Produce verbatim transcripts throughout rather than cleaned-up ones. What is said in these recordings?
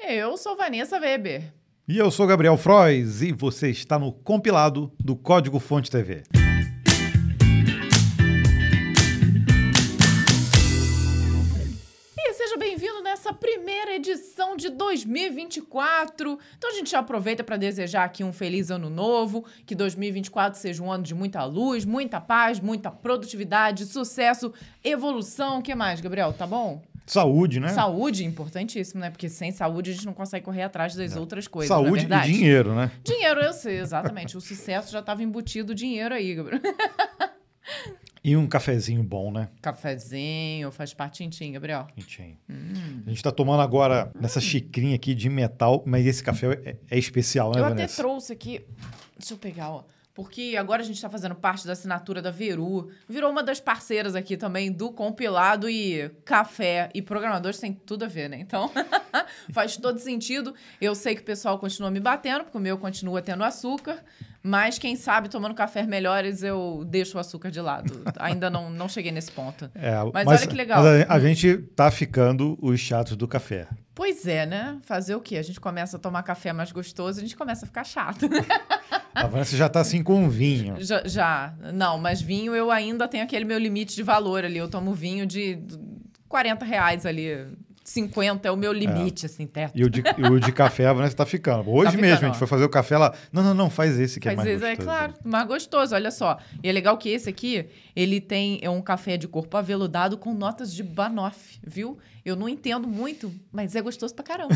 Eu sou Vanessa Weber. E eu sou Gabriel Frois e você está no compilado do Código Fonte T V. E seja bem-vindo nessa primeira edição de dois mil e vinte e quatro. Então a gente já aproveita para desejar aqui um feliz ano novo, que dois mil e vinte e quatro seja um ano de muita luz, muita paz, muita produtividade, sucesso, evolução. O que mais, Gabriel? Tá bom? Saúde, né? Saúde, importantíssimo, né? Porque sem saúde a gente não consegue correr atrás das é. outras coisas, Saúde não é verdade? E dinheiro, né? Dinheiro, eu sei, exatamente. O sucesso já estava embutido dinheiro aí, Gabriel. E um cafezinho bom, né? Cafezinho, faz parte tintim, Gabriel. Tintim. Hum. A gente tá tomando agora nessa hum. xicrinha aqui de metal, mas esse café é, é especial, né, eu Vanessa? Eu até trouxe aqui... Deixa eu pegar, ó. Porque agora a gente está fazendo parte da assinatura da Veru. Virou uma das parceiras aqui também do compilado, e café e programadores tem tudo a ver, né? Então, faz todo sentido. Eu sei que o pessoal continua me batendo, porque o meu continua tendo açúcar. Mas, quem sabe, tomando cafés melhores, eu deixo o açúcar de lado. Ainda não, não cheguei nesse ponto. É, mas, mas olha que legal. Mas a, a gente tá ficando os chatos do café. Pois é, né? Fazer o quê? A gente começa a tomar café mais gostoso, a gente começa a ficar chato. A Vanessa já tá assim com vinho. Já, já. Não, mas vinho eu ainda tenho aquele meu limite de valor ali. Eu tomo vinho de quarenta reais ali. cinquenta é o meu limite, é. assim, teto. E o de, e o de café a Vanessa tá ficando. Hoje tá ficando, mesmo, ó. A gente foi fazer o café lá. Não, não, não, faz esse que faz é mais esse, gostoso. É claro, mais gostoso, olha só. E é legal que esse aqui, ele tem é um café de corpo aveludado com notas de banoffee, viu? Eu não entendo muito, mas é gostoso pra caramba.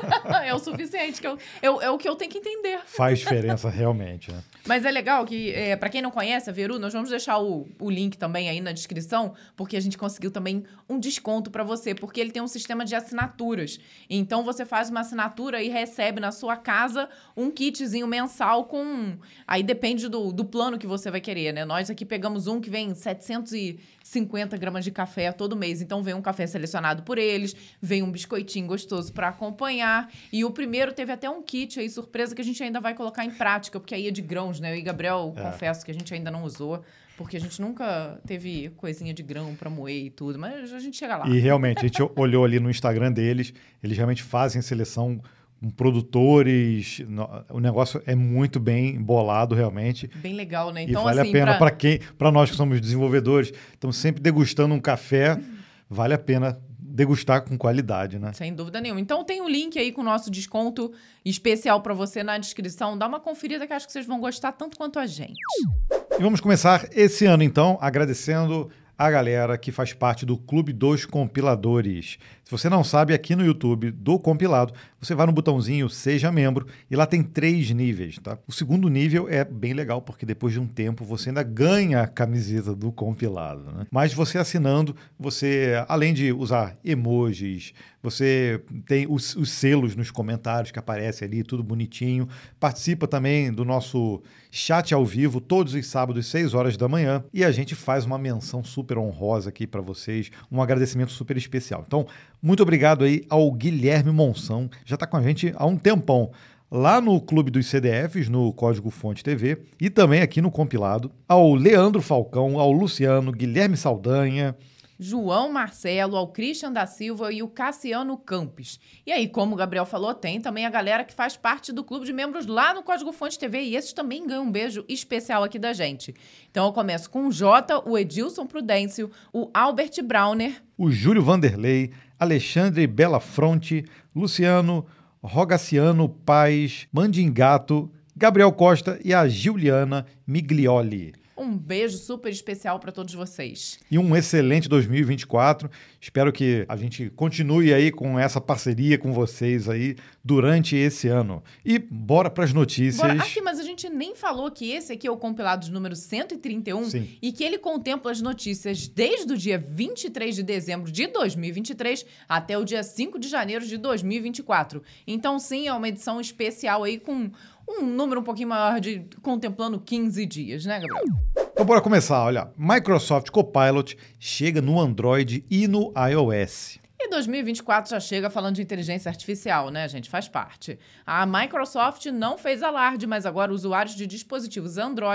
É o suficiente, que eu, eu, é o que eu tenho que entender. Faz diferença realmente, né? Mas é legal que, é, pra quem não conhece a Veru, nós vamos deixar o, o link também aí na descrição, porque a gente conseguiu também um desconto pra você, porque ele tem um sistema de assinaturas. Então, você faz uma assinatura e recebe na sua casa um kitzinho mensal com... Aí depende do, do plano que você vai querer, né? Nós aqui pegamos um que vem setecentos e cinquenta gramas de café todo mês. Então, vem um café selecionado por eles, vem um biscoitinho gostoso para acompanhar. E o primeiro teve até um kit aí, surpresa, que a gente ainda vai colocar em prática, porque aí é de grãos, né? Eu e Gabriel, é. confesso que a gente ainda não usou, porque a gente nunca teve coisinha de grão para moer e tudo, mas a gente chega lá. E realmente, a gente olhou ali no Instagram deles, eles realmente fazem seleção com produtores, o negócio é muito bem bolado realmente. Bem legal, né? Então, e vale assim, a pena pra... para quem, para nós que somos desenvolvedores, estamos sempre degustando um café, vale a pena degustar com qualidade, né? Sem dúvida nenhuma. Então tem um link aí com o nosso desconto especial para você na descrição. Dá uma conferida que acho que vocês vão gostar tanto quanto a gente. E vamos começar esse ano, então, agradecendo a galera que faz parte do Clube dos Compiladores. Se você não sabe, aqui no YouTube do Compilado, você vai no botãozinho Seja Membro e lá tem três níveis, tá? O segundo nível é bem legal, porque depois de um tempo você ainda ganha a camiseta do Compilado, né? Mas você assinando, você, além de usar emojis, você tem os, os selos nos comentários que aparecem ali, tudo bonitinho. Participa também do nosso chat ao vivo, todos os sábados, seis horas da manhã. E a gente faz uma menção super honrosa aqui para vocês, um agradecimento super especial. Então, muito obrigado aí ao Guilherme Monção, já está com a gente há um tempão, lá no Clube dos C D Fs, no Código Fonte T V, e também aqui no Compilado, ao Leandro Falcão, ao Luciano, Guilherme Saldanha, João Marcelo, ao Christian da Silva e o Cassiano Campos. E aí, como o Gabriel falou, tem também a galera que faz parte do clube de membros lá no Código Fonte T V, e esses também ganham um beijo especial aqui da gente. Então eu começo com o Jota, o Edilson Prudêncio, o Albert Brauner, o Júlio Vanderlei, Alexandre Belafronte, Luciano Rogaciano Paz, Mandingato, Gabriel Costa e a Giuliana Miglioli. Um beijo super especial para todos vocês. E um excelente dois mil e vinte e quatro. Espero que a gente continue aí com essa parceria com vocês aí durante esse ano. E bora para as notícias. Bora. Aqui, mas a gente nem falou que esse aqui é o compilado de número cento e trinta e um. Sim. E que ele contempla as notícias desde o dia vinte e três de dezembro de dois mil e vinte e três até o dia cinco de janeiro de dois mil e vinte e quatro. Então, sim, é uma edição especial aí com um número um pouquinho maior de contemplando quinze dias, né, Gabriel? Então, bora começar. Olha, Microsoft Copilot chega no Android e no iOS. E dois mil e vinte e quatro já chega falando de inteligência artificial, né, gente? Faz parte. A Microsoft não fez alarde, mas agora usuários de dispositivos Android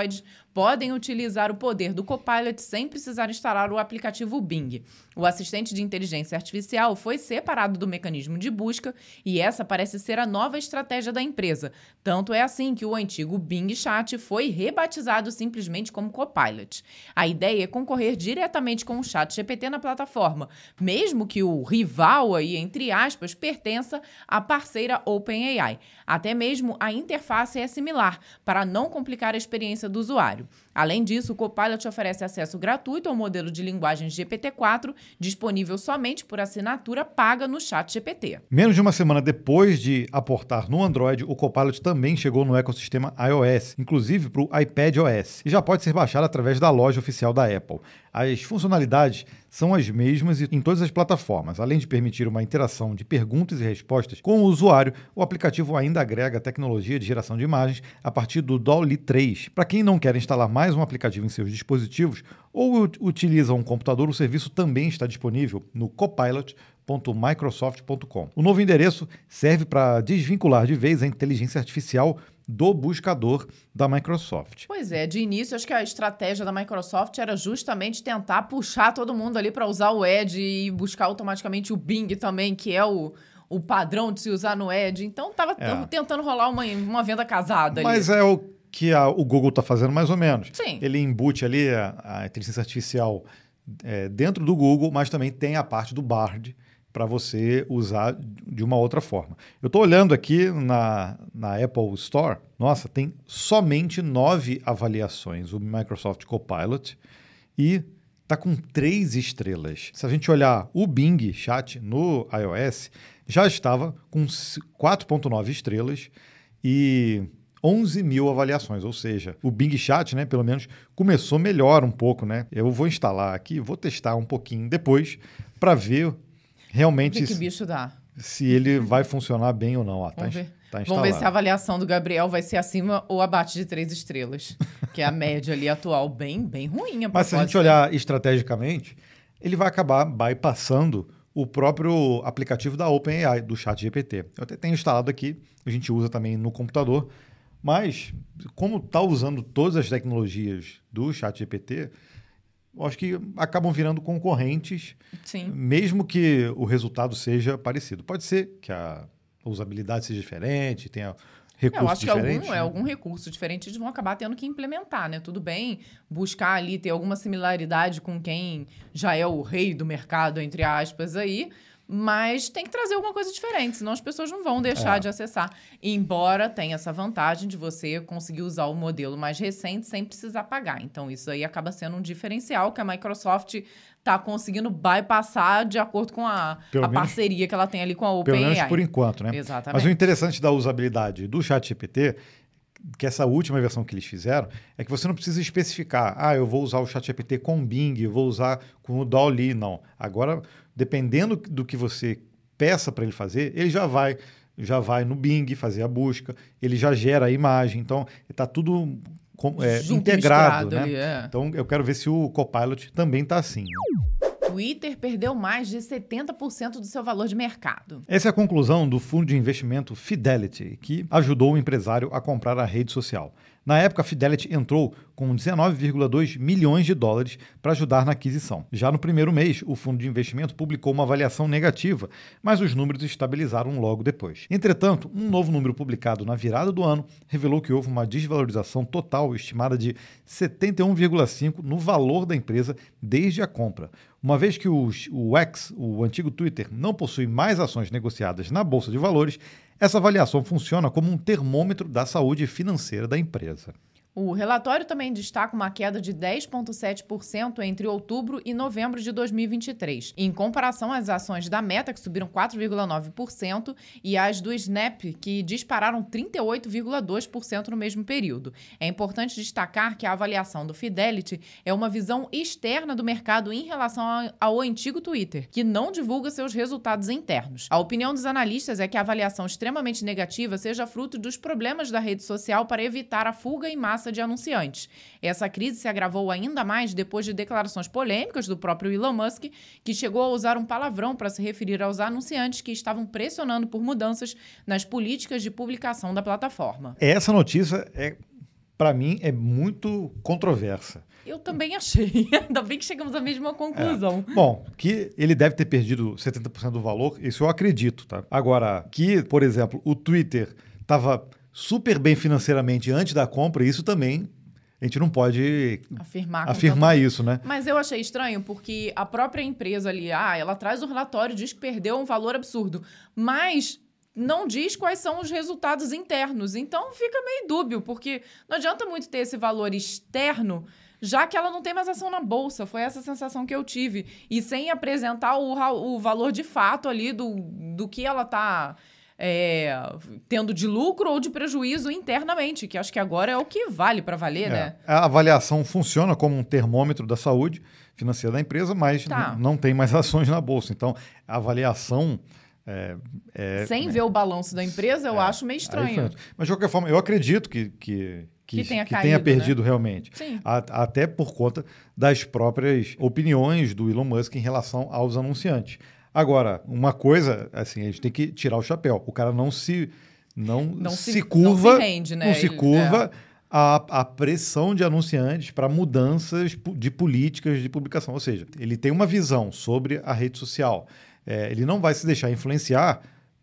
podem utilizar o poder do Copilot sem precisar instalar o aplicativo Bing. O assistente de inteligência artificial foi separado do mecanismo de busca e essa parece ser a nova estratégia da empresa. Tanto é assim que o antigo Bing Chat foi rebatizado simplesmente como Copilot. A ideia é concorrer diretamente com o ChatGPT na plataforma, mesmo que o rival aí, entre aspas, pertença à parceira OpenAI. Até mesmo a interface é similar, para não complicar a experiência do usuário. Além disso, o Copilot oferece acesso gratuito ao modelo de linguagem G P T quatro, disponível somente por assinatura paga no ChatGPT. Menos de uma semana depois de aportar no Android, o Copilot também chegou no ecossistema iOS, inclusive para o iPadOS, e já pode ser baixado através da loja oficial da Apple. As funcionalidades são as mesmas em todas as plataformas. Além de permitir uma interação de perguntas e respostas com o usuário, o aplicativo ainda agrega tecnologia de geração de imagens a partir do D A L L-E três. Para quem não quer instalar mais um aplicativo em seus dispositivos ou utiliza um computador, o serviço também está disponível no copilot ponto microsoft ponto com. O novo endereço serve para desvincular de vez a inteligência artificial do buscador da Microsoft. Pois é, de início acho que a estratégia da Microsoft era justamente tentar puxar todo mundo ali para usar o Edge e buscar automaticamente o Bing também, que é o, o padrão de se usar no Edge. Então estava é. tentando rolar uma, uma venda casada ali. Mas é o que a, o Google está fazendo mais ou menos. Sim. Ele embute ali a, a inteligência artificial é, dentro do Google, mas também tem a parte do Bard para você usar de uma outra forma. Eu estou olhando aqui na, na Apple Store, nossa, tem somente nove avaliações o Microsoft Copilot e está com três estrelas. Se a gente olhar o Bing Chat no iOS, já estava com quatro ponto nove estrelas e onze mil avaliações, ou seja, o Bing Chat, né, pelo menos, começou melhor um pouco, né? Eu vou instalar aqui, vou testar um pouquinho depois para ver realmente que bicho dá. Se ele vai funcionar bem ou não. Ó, tá, Vamos ver. Tá Vamos ver se a avaliação do Gabriel vai ser acima ou abaixo de três estrelas, que é a média ali atual, bem, bem ruim. Mas se a gente olhar estrategicamente, ele vai acabar bypassando o próprio aplicativo da OpenAI, do ChatGPT. Eu até tenho instalado aqui, a gente usa também no computador, mas como está usando todas as tecnologias do ChatGPT, acho que acabam virando concorrentes, Sim. mesmo que o resultado seja parecido. Pode ser que a usabilidade seja diferente, tenha recursos Eu acho diferentes. que algum, né? é, algum recurso diferente eles vão acabar tendo que implementar, né? Tudo bem buscar ali, ter alguma similaridade com quem já é o rei do mercado, entre aspas, aí, mas tem que trazer alguma coisa diferente, senão as pessoas não vão deixar É. de acessar. Embora tenha essa vantagem de você conseguir usar o modelo mais recente sem precisar pagar. Então, isso aí acaba sendo um diferencial que a Microsoft está conseguindo bypassar de acordo com a, a menos, parceria que ela tem ali com a Pelo OpenAI. menos por enquanto, né? Exatamente. Mas o interessante da usabilidade do ChatGPT, que essa última versão que eles fizeram, é que você não precisa especificar, ah, eu vou usar o ChatGPT com Bing, eu vou usar com o D A L L-E, não. Agora, dependendo do que você peça para ele fazer, ele já vai, já vai no Bing fazer a busca, ele já gera a imagem, então está tudo é, integrado, né? Ali, é. Então, eu quero ver se o Copilot também está assim. Twitter perdeu mais de setenta por cento do seu valor de mercado. Essa é a conclusão do fundo de investimento Fidelity, que ajudou o empresário a comprar a rede social. Na época, a Fidelity entrou com dezenove vírgula dois milhões de dólares para ajudar na aquisição. Já no primeiro mês, o fundo de investimento publicou uma avaliação negativa, mas os números estabilizaram logo depois. Entretanto, um novo número publicado na virada do ano revelou que houve uma desvalorização total estimada de setenta e um vírgula cinco por cento no valor da empresa desde a compra. Uma vez que os, o X, o antigo Twitter, não possui mais ações negociadas na Bolsa de Valores, essa avaliação funciona como um termômetro da saúde financeira da empresa. O relatório também destaca uma queda de dez vírgula sete por cento entre outubro e novembro de dois mil e vinte e três, em comparação às ações da Meta, que subiram quatro vírgula nove por cento, e as do Snap, que dispararam trinta e oito vírgula dois por cento no mesmo período. É importante destacar que a avaliação do Fidelity é uma visão externa do mercado em relação ao antigo Twitter, que não divulga seus resultados internos. A opinião dos analistas é que a avaliação extremamente negativa seja fruto dos problemas da rede social para evitar a fuga em massa de anunciantes. Essa crise se agravou ainda mais depois de declarações polêmicas do próprio Elon Musk, que chegou a usar um palavrão para se referir aos anunciantes que estavam pressionando por mudanças nas políticas de publicação da plataforma. Essa notícia é para mim, é muito controversa. Eu também achei. Ainda bem que chegamos à mesma conclusão. É. Bom, que ele deve ter perdido setenta por cento do valor, isso eu acredito, tá? Agora, que, por exemplo, o Twitter estava super bem financeiramente antes da compra, isso também a gente não pode afirmar, afirmar isso, né? Mas eu achei estranho porque a própria empresa ali, ah, ela traz o relatório, diz que perdeu um valor absurdo, mas não diz quais são os resultados internos. Então fica meio dúbio, porque não adianta muito ter esse valor externo, já que ela não tem mais ação na bolsa. Foi essa sensação que eu tive. E sem apresentar o, o valor de fato ali do, do que ela está é, tendo de lucro ou de prejuízo internamente, que acho que agora é o que vale para valer, é. né? A avaliação funciona como um termômetro da saúde financeira da empresa, mas tá. não tem mais ações na bolsa. Então, a avaliação... É, é, sem é, ver o balanço da empresa, eu é, acho meio estranho. Mas, de qualquer forma, eu acredito que... que Que, que, tenha, que caído, tenha perdido né? realmente. Sim. A, até por conta das próprias opiniões do Elon Musk em relação aos anunciantes. Agora, uma coisa, assim, a gente tem que tirar o chapéu. O cara não se, não não se, se curva, não se rende, né? Não se Ele, curva é. à, à pressão de anunciantes para mudanças de políticas de publicação. Ou seja, ele tem uma visão sobre a rede social. É, ele não vai se deixar influenciar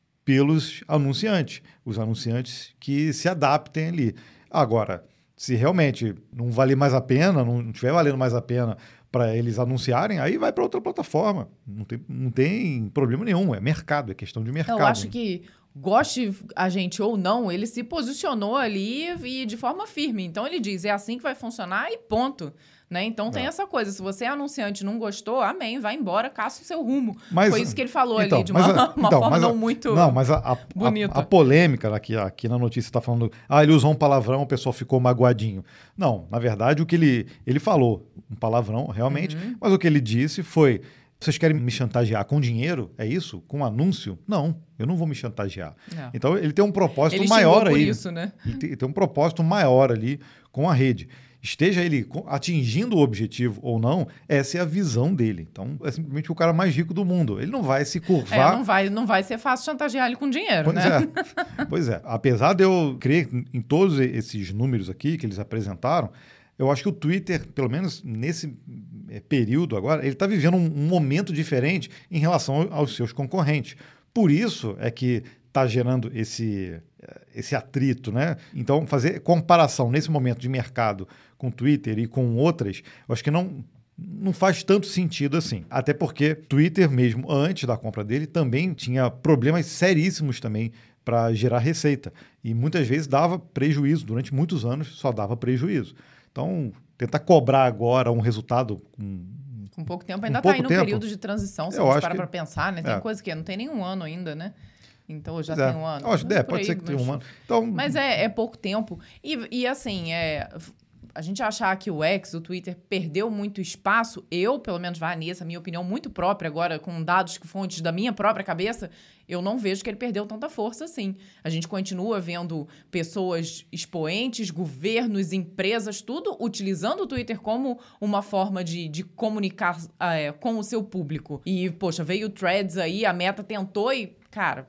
pelos anunciantes. Os anunciantes que se adaptem ali. Agora, se realmente não valer mais a pena, não estiver valendo mais a pena para eles anunciarem, aí vai para outra plataforma. Não tem, não tem problema nenhum, é mercado, é questão de mercado. Eu acho que, goste a gente ou não, ele se posicionou ali e de forma firme. Então ele diz, é assim que vai funcionar e ponto. Né? Então tem é. essa coisa, se você é anunciante e não gostou, amém, vai embora, caça o seu rumo. Mas, foi isso que ele falou então, ali, de uma, a, uma então, forma não a, muito Não, mas a, a, bonita. A, a polêmica aqui, aqui na notícia está falando, ah, ele usou um palavrão, o pessoal ficou magoadinho. Não, na verdade o que ele, ele falou, um palavrão realmente, uhum. mas o que ele disse foi, vocês querem me chantagear com dinheiro? É isso? Com anúncio? Não, eu não vou me chantagear. É. Então ele tem um propósito ele maior por aí. Isso, né? Ele tem, tem um propósito maior ali com a rede. Esteja ele atingindo o objetivo ou não, essa é a visão dele. Então, é simplesmente o cara mais rico do mundo. Ele não vai se curvar... É, não vai, não vai ser fácil chantagear ele com dinheiro, pois né? É. Pois é. Apesar de eu crer em todos esses números aqui que eles apresentaram, eu acho que o Twitter, pelo menos nesse período agora, ele está vivendo um, um momento diferente em relação aos seus concorrentes. Por isso é que está gerando esse, esse atrito, né? Então, fazer comparação nesse momento de mercado com o Twitter e com outras, eu acho que não, não faz tanto sentido assim. Até porque Twitter, mesmo antes da compra dele, também tinha problemas seríssimos também para gerar receita. E muitas vezes dava prejuízo. Durante muitos anos só dava prejuízo. Então, tentar cobrar agora um resultado... Com, com pouco tempo, ainda está aí no tempo, período de transição, se a gente parar que... para pensar, né? Tem é. coisa que não tem nenhum ano ainda, né? Então, já é. tem um ano. Acho, né? é, pode aí, ser que mas... tenha um ano. Então... Mas é, é pouco tempo. E, e assim, é... a gente achar que o X, o Twitter, perdeu muito espaço, eu, pelo menos, Vanessa, minha opinião muito própria agora, com dados que fontes da minha própria cabeça, eu não vejo que ele perdeu tanta força assim. A gente continua vendo pessoas expoentes, governos, empresas, tudo utilizando o Twitter como uma forma de, de comunicar é, com o seu público. E, poxa, veio o Threads aí, a Meta tentou e, cara...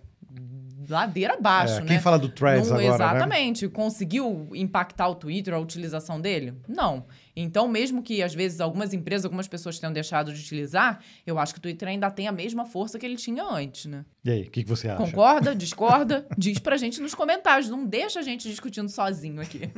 ladeira abaixo, é, né? Quem fala do Threads não, agora, exatamente. Né? Conseguiu impactar o Twitter, a utilização dele? Não. Então, mesmo que, às vezes, algumas empresas, algumas pessoas tenham deixado de utilizar, eu acho que o Twitter ainda tem a mesma força que ele tinha antes, né? E aí, o que, que você acha? Concorda? Discorda? Diz pra gente nos comentários. Não deixa a gente discutindo sozinho aqui.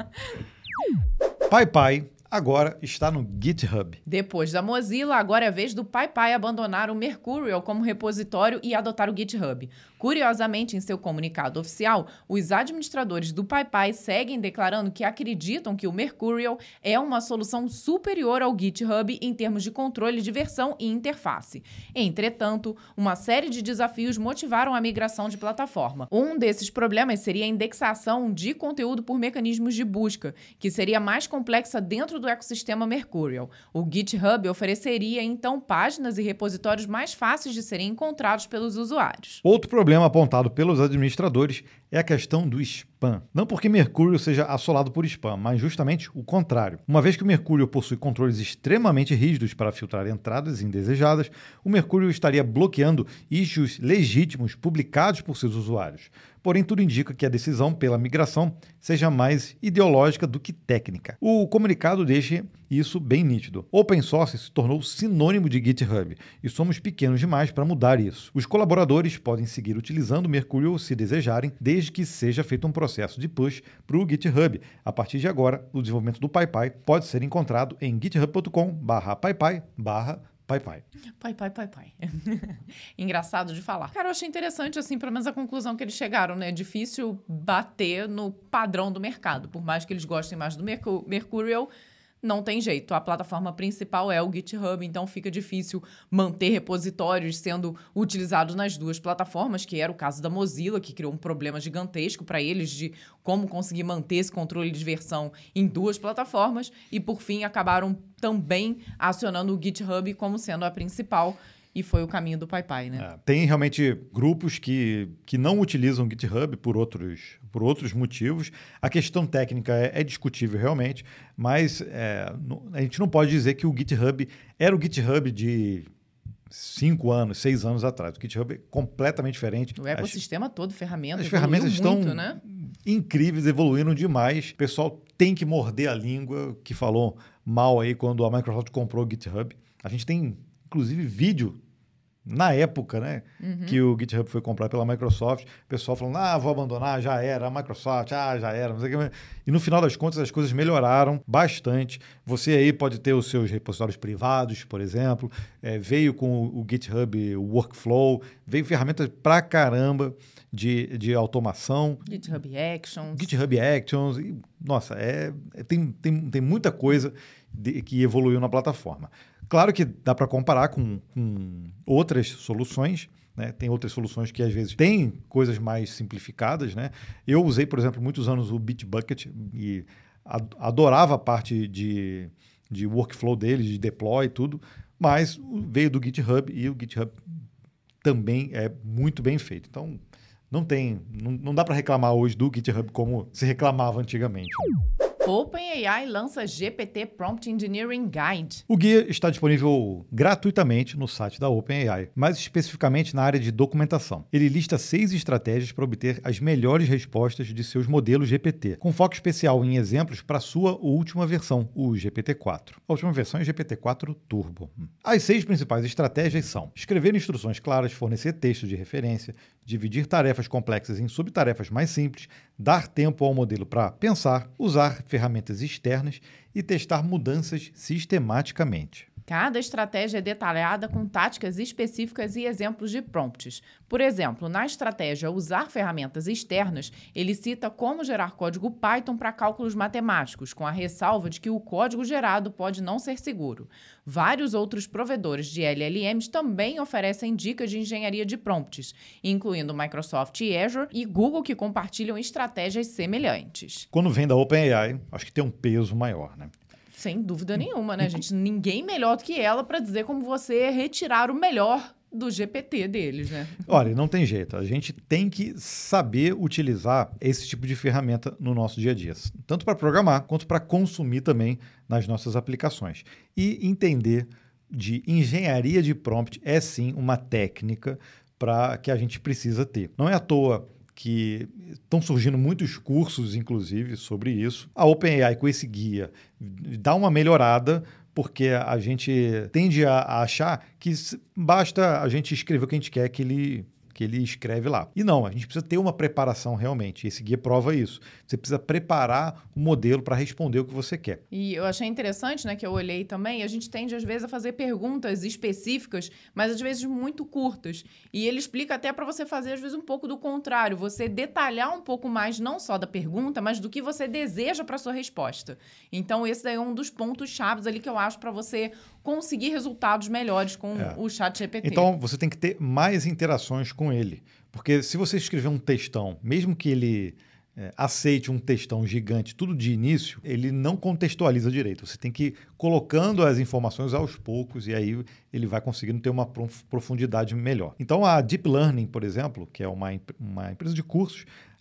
PyPy agora está no GitHub. Depois da Mozilla, agora é a vez do PyPy abandonar o Mercurial como repositório e adotar o GitHub. Curiosamente, em seu comunicado oficial, os administradores do PyPy seguem declarando que acreditam que o Mercurial é uma solução superior ao GitHub em termos de controle de versão e interface. Entretanto, uma série de desafios motivaram a migração de plataforma. Um desses problemas seria a indexação de conteúdo por mecanismos de busca, que seria mais complexa dentro do ecossistema Mercurial. O GitHub ofereceria, então, páginas e repositórios mais fáceis de serem encontrados pelos usuários. Outro problema apontado pelos administradores é a questão do spam. spam. Não porque Mercurial seja assolado por spam, mas justamente o contrário. Uma vez que o Mercurial possui controles extremamente rígidos para filtrar entradas indesejadas, o Mercurial estaria bloqueando issues legítimos publicados por seus usuários. Porém, tudo indica que a decisão pela migração seja mais ideológica do que técnica. O comunicado deixa isso bem nítido. Open source se tornou sinônimo de GitHub e somos pequenos demais para mudar isso. Os colaboradores podem seguir utilizando o Mercurial se desejarem, desde que seja feito um processo de push para o GitHub. A partir de agora, o desenvolvimento do PyPy pode ser encontrado em github ponto com barra pypy barra Pai, pai. Pai, pai, pai, pai. Engraçado de falar. Cara, eu achei interessante, assim, pelo menos a conclusão que eles chegaram, né? É difícil bater no padrão do mercado. Por mais que eles gostem mais do Mercu- Mercurial, não tem jeito. A plataforma principal é o GitHub, então fica difícil manter repositórios sendo utilizados nas duas plataformas, que era o caso da Mozilla, que criou um problema gigantesco para eles de como conseguir manter esse controle de versão em duas plataformas. E, por fim, acabaram também acionando o GitHub como sendo a principal. E foi o caminho do PyPy, né? É, tem realmente grupos que, que não utilizam o GitHub por outros, por outros motivos. A questão técnica é, é discutível realmente, mas é, no, a gente não pode dizer que o GitHub era o GitHub de cinco anos, seis anos atrás. O GitHub é completamente diferente. O ecossistema as, todo, ferramentas, as ferramentas estão muito, né? incríveis, evoluindo demais. O pessoal tem que morder a língua, que falou mal aí quando a Microsoft comprou o GitHub. A gente tem, inclusive, vídeo na época, né, uhum. que o GitHub foi comprado pela Microsoft, o pessoal falando, ah, vou abandonar, já era, a Microsoft, ah, já era, não sei o que. E no final das contas as coisas melhoraram bastante. Você aí pode ter os seus repositórios privados, por exemplo, é, veio com o GitHub Workflow, veio ferramentas pra caramba de, de automação. GitHub Actions. GitHub Actions, e, nossa, é, é, tem, tem, tem muita coisa de, que evoluiu na plataforma. Claro que dá para comparar com, com outras soluções, né? Tem outras soluções que às vezes têm coisas mais simplificadas, né? Eu usei, por exemplo, muitos anos o Bitbucket e adorava a parte de, de workflow dele, de deploy e tudo, mas veio do GitHub e o GitHub também é muito bem feito. Então, não tem, não, não dá para reclamar hoje do GitHub como se reclamava antigamente. OpenAI lança G P T Prompt Engineering Guide. O guia está disponível gratuitamente no site da OpenAI, mais especificamente na área de documentação. Ele lista seis estratégias para obter as melhores respostas de seus modelos G P T, com foco especial em exemplos para sua última versão, o G P T quatro. A última versão é o G P T quatro Turbo. As seis principais estratégias são: escrever instruções claras, fornecer texto de referência, dividir tarefas complexas em subtarefas mais simples, dar tempo ao modelo para pensar, usar ferramentas externas e testar mudanças sistematicamente. Cada estratégia é detalhada com táticas específicas e exemplos de prompts. Por exemplo, na estratégia usar ferramentas externas, ele cita como gerar código Python para cálculos matemáticos, com a ressalva de que o código gerado pode não ser seguro. Vários outros provedores de L L Ms também oferecem dicas de engenharia de prompts, incluindo Microsoft e Azure e Google, que compartilham estratégias semelhantes. Quando vem da OpenAI, acho que tem um peso maior, né? Sem dúvida nenhuma, né, gente? Ninguém melhor do que ela para dizer como você retirar o melhor do G P T deles, né? Olha, não tem jeito. A gente tem que saber utilizar esse tipo de ferramenta no nosso dia a dia. Tanto para programar, quanto para consumir também nas nossas aplicações. E entender de engenharia de prompt é sim uma técnica para que a gente precisa ter. Não é à toa que estão surgindo muitos cursos, inclusive, sobre isso. A OpenAI, com esse guia, dá uma melhorada, porque a gente tende a achar que basta a gente escrever o que a gente quer que ele, que ele escreve lá. E não, a gente precisa ter uma preparação realmente. Esse guia prova isso. Você precisa preparar o modelo para responder o que você quer. E eu achei interessante, né, que eu olhei também, a gente tende às vezes a fazer perguntas específicas, mas às vezes muito curtas. E ele explica até para você fazer às vezes um pouco do contrário, você detalhar um pouco mais não só da pergunta, mas do que você deseja para sua resposta. Então esse daí é um dos pontos chaves ali que eu acho para você conseguir resultados melhores com é. o ChatGPT. Então você tem que ter mais interações com ele, porque se você escrever um textão, mesmo que ele é, aceite um textão gigante tudo de início, ele não contextualiza direito. Você tem que ir colocando as informações aos poucos e aí ele vai conseguindo ter uma profundidade melhor. Então a Deep Learning, por exemplo, que é uma, uma empresa de cursos,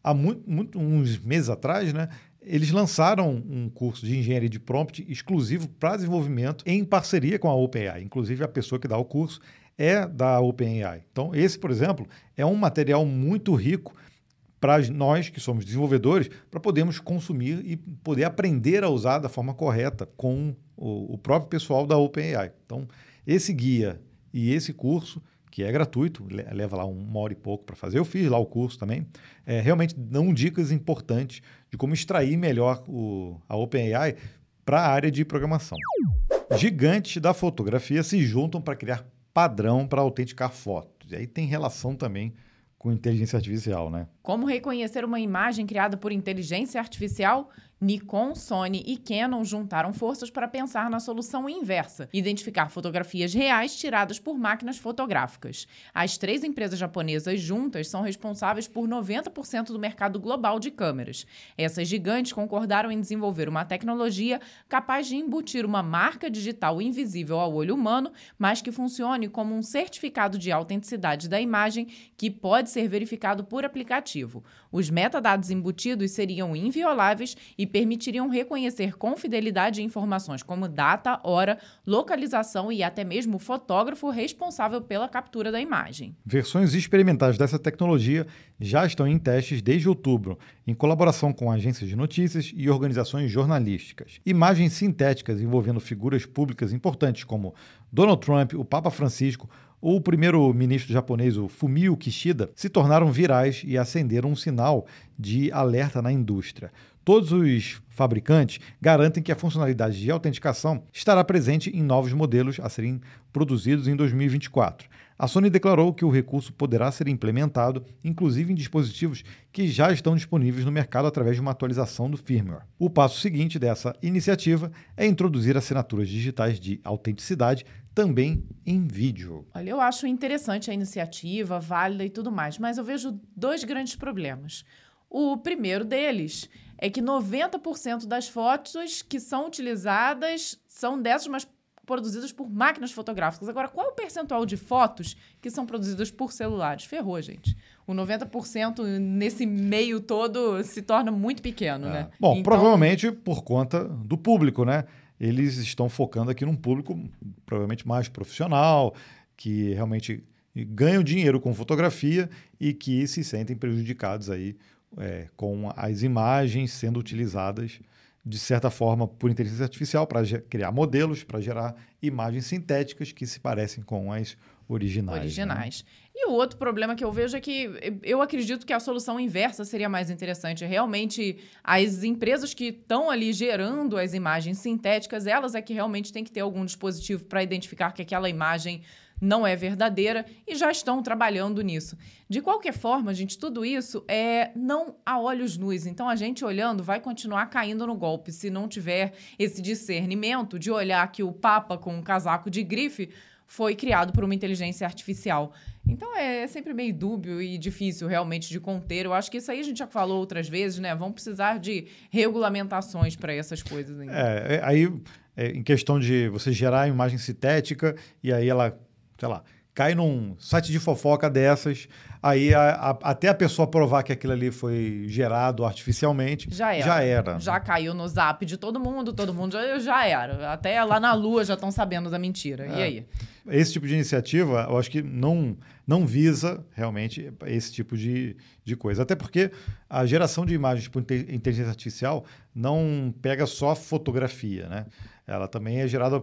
há muito, muito, uns meses atrás, né, eles lançaram um curso de engenharia de prompt exclusivo para desenvolvimento em parceria com a OpenAI. Inclusive, a pessoa que dá o curso é da OpenAI. Então, esse, por exemplo, é um material muito rico para nós que somos desenvolvedores, para podermos consumir e poder aprender a usar da forma correta com o, o próprio pessoal da OpenAI. Então, esse guia e esse curso, que é gratuito, leva lá uma hora e pouco para fazer, eu fiz lá o curso também, é, realmente dão dicas importantes de como extrair melhor o, a OpenAI para a área de programação. Gigantes da fotografia se juntam para criar padrão para autenticar fotos. E aí tem relação também com inteligência artificial, né? Como reconhecer uma imagem criada por inteligência artificial? Nikon, Sony e Canon juntaram forças para pensar na solução inversa, identificar fotografias reais tiradas por máquinas fotográficas. As três empresas japonesas juntas são responsáveis por noventa por cento do mercado global de câmeras. Essas gigantes concordaram em desenvolver uma tecnologia capaz de embutir uma marca digital invisível ao olho humano, mas que funcione como um certificado de autenticidade da imagem que pode ser verificado por aplicativo. Os metadados embutidos seriam invioláveis e permitiriam reconhecer com fidelidade informações como data, hora, localização e até mesmo o fotógrafo responsável pela captura da imagem. Versões experimentais dessa tecnologia já estão em testes desde outubro, em colaboração com agências de notícias e organizações jornalísticas. Imagens sintéticas envolvendo figuras públicas importantes como Donald Trump, o Papa Francisco ou o primeiro-ministro japonês, o Fumio Kishida, se tornaram virais e acenderam um sinal de alerta na indústria. Todos os fabricantes garantem que a funcionalidade de autenticação estará presente em novos modelos a serem produzidos em dois mil e vinte e quatro. A Sony declarou que o recurso poderá ser implementado, inclusive em dispositivos que já estão disponíveis no mercado através de uma atualização do firmware. O passo seguinte dessa iniciativa é introduzir assinaturas digitais de autenticidade também em vídeo. Olha, eu acho interessante a iniciativa, válida e tudo mais, mas eu vejo dois grandes problemas. O primeiro deles é que noventa por cento das fotos que são utilizadas são dessas, mas produzidas por máquinas fotográficas. Agora, qual é o percentual de fotos que são produzidas por celulares? Ferrou, gente. O noventa por cento nesse meio todo se torna muito pequeno, é. né? Bom, então... provavelmente por conta do público, né? Eles estão focando aqui num público provavelmente mais profissional, que realmente ganham dinheiro com fotografia e que se sentem prejudicados aí é, com as imagens sendo utilizadas de certa forma por inteligência artificial para criar modelos, para gerar imagens sintéticas que se parecem com as originais. Originais. Né? E o outro problema que eu vejo é que eu acredito que a solução inversa seria mais interessante. Realmente, as empresas que estão ali gerando as imagens sintéticas, elas é que realmente têm que ter algum dispositivo para identificar que aquela imagem não é verdadeira e já estão trabalhando nisso. De qualquer forma, gente, tudo isso é não a olhos nus. Então, a gente olhando vai continuar caindo no golpe se não tiver esse discernimento de olhar que o Papa com um casaco de grife foi criado por uma inteligência artificial. Então, é sempre meio dúbio e difícil realmente de conter. Eu acho que isso aí a gente já falou outras vezes, né? Vão precisar de regulamentações para essas coisas ainda. É, aí, é, em questão de você gerar a imagem sintética e aí ela, sei lá, cai num site de fofoca dessas, aí a, a, até a pessoa provar que aquilo ali foi gerado artificialmente, já era. Já, era. já caiu no zap de todo mundo, todo mundo já, já era. Até lá na Lua já estão sabendo da mentira. É. E aí? Esse tipo de iniciativa, eu acho que não, não visa realmente esse tipo de, de coisa. Até porque a geração de imagens por inteligência artificial não pega só fotografia, né? Ela também é gerada...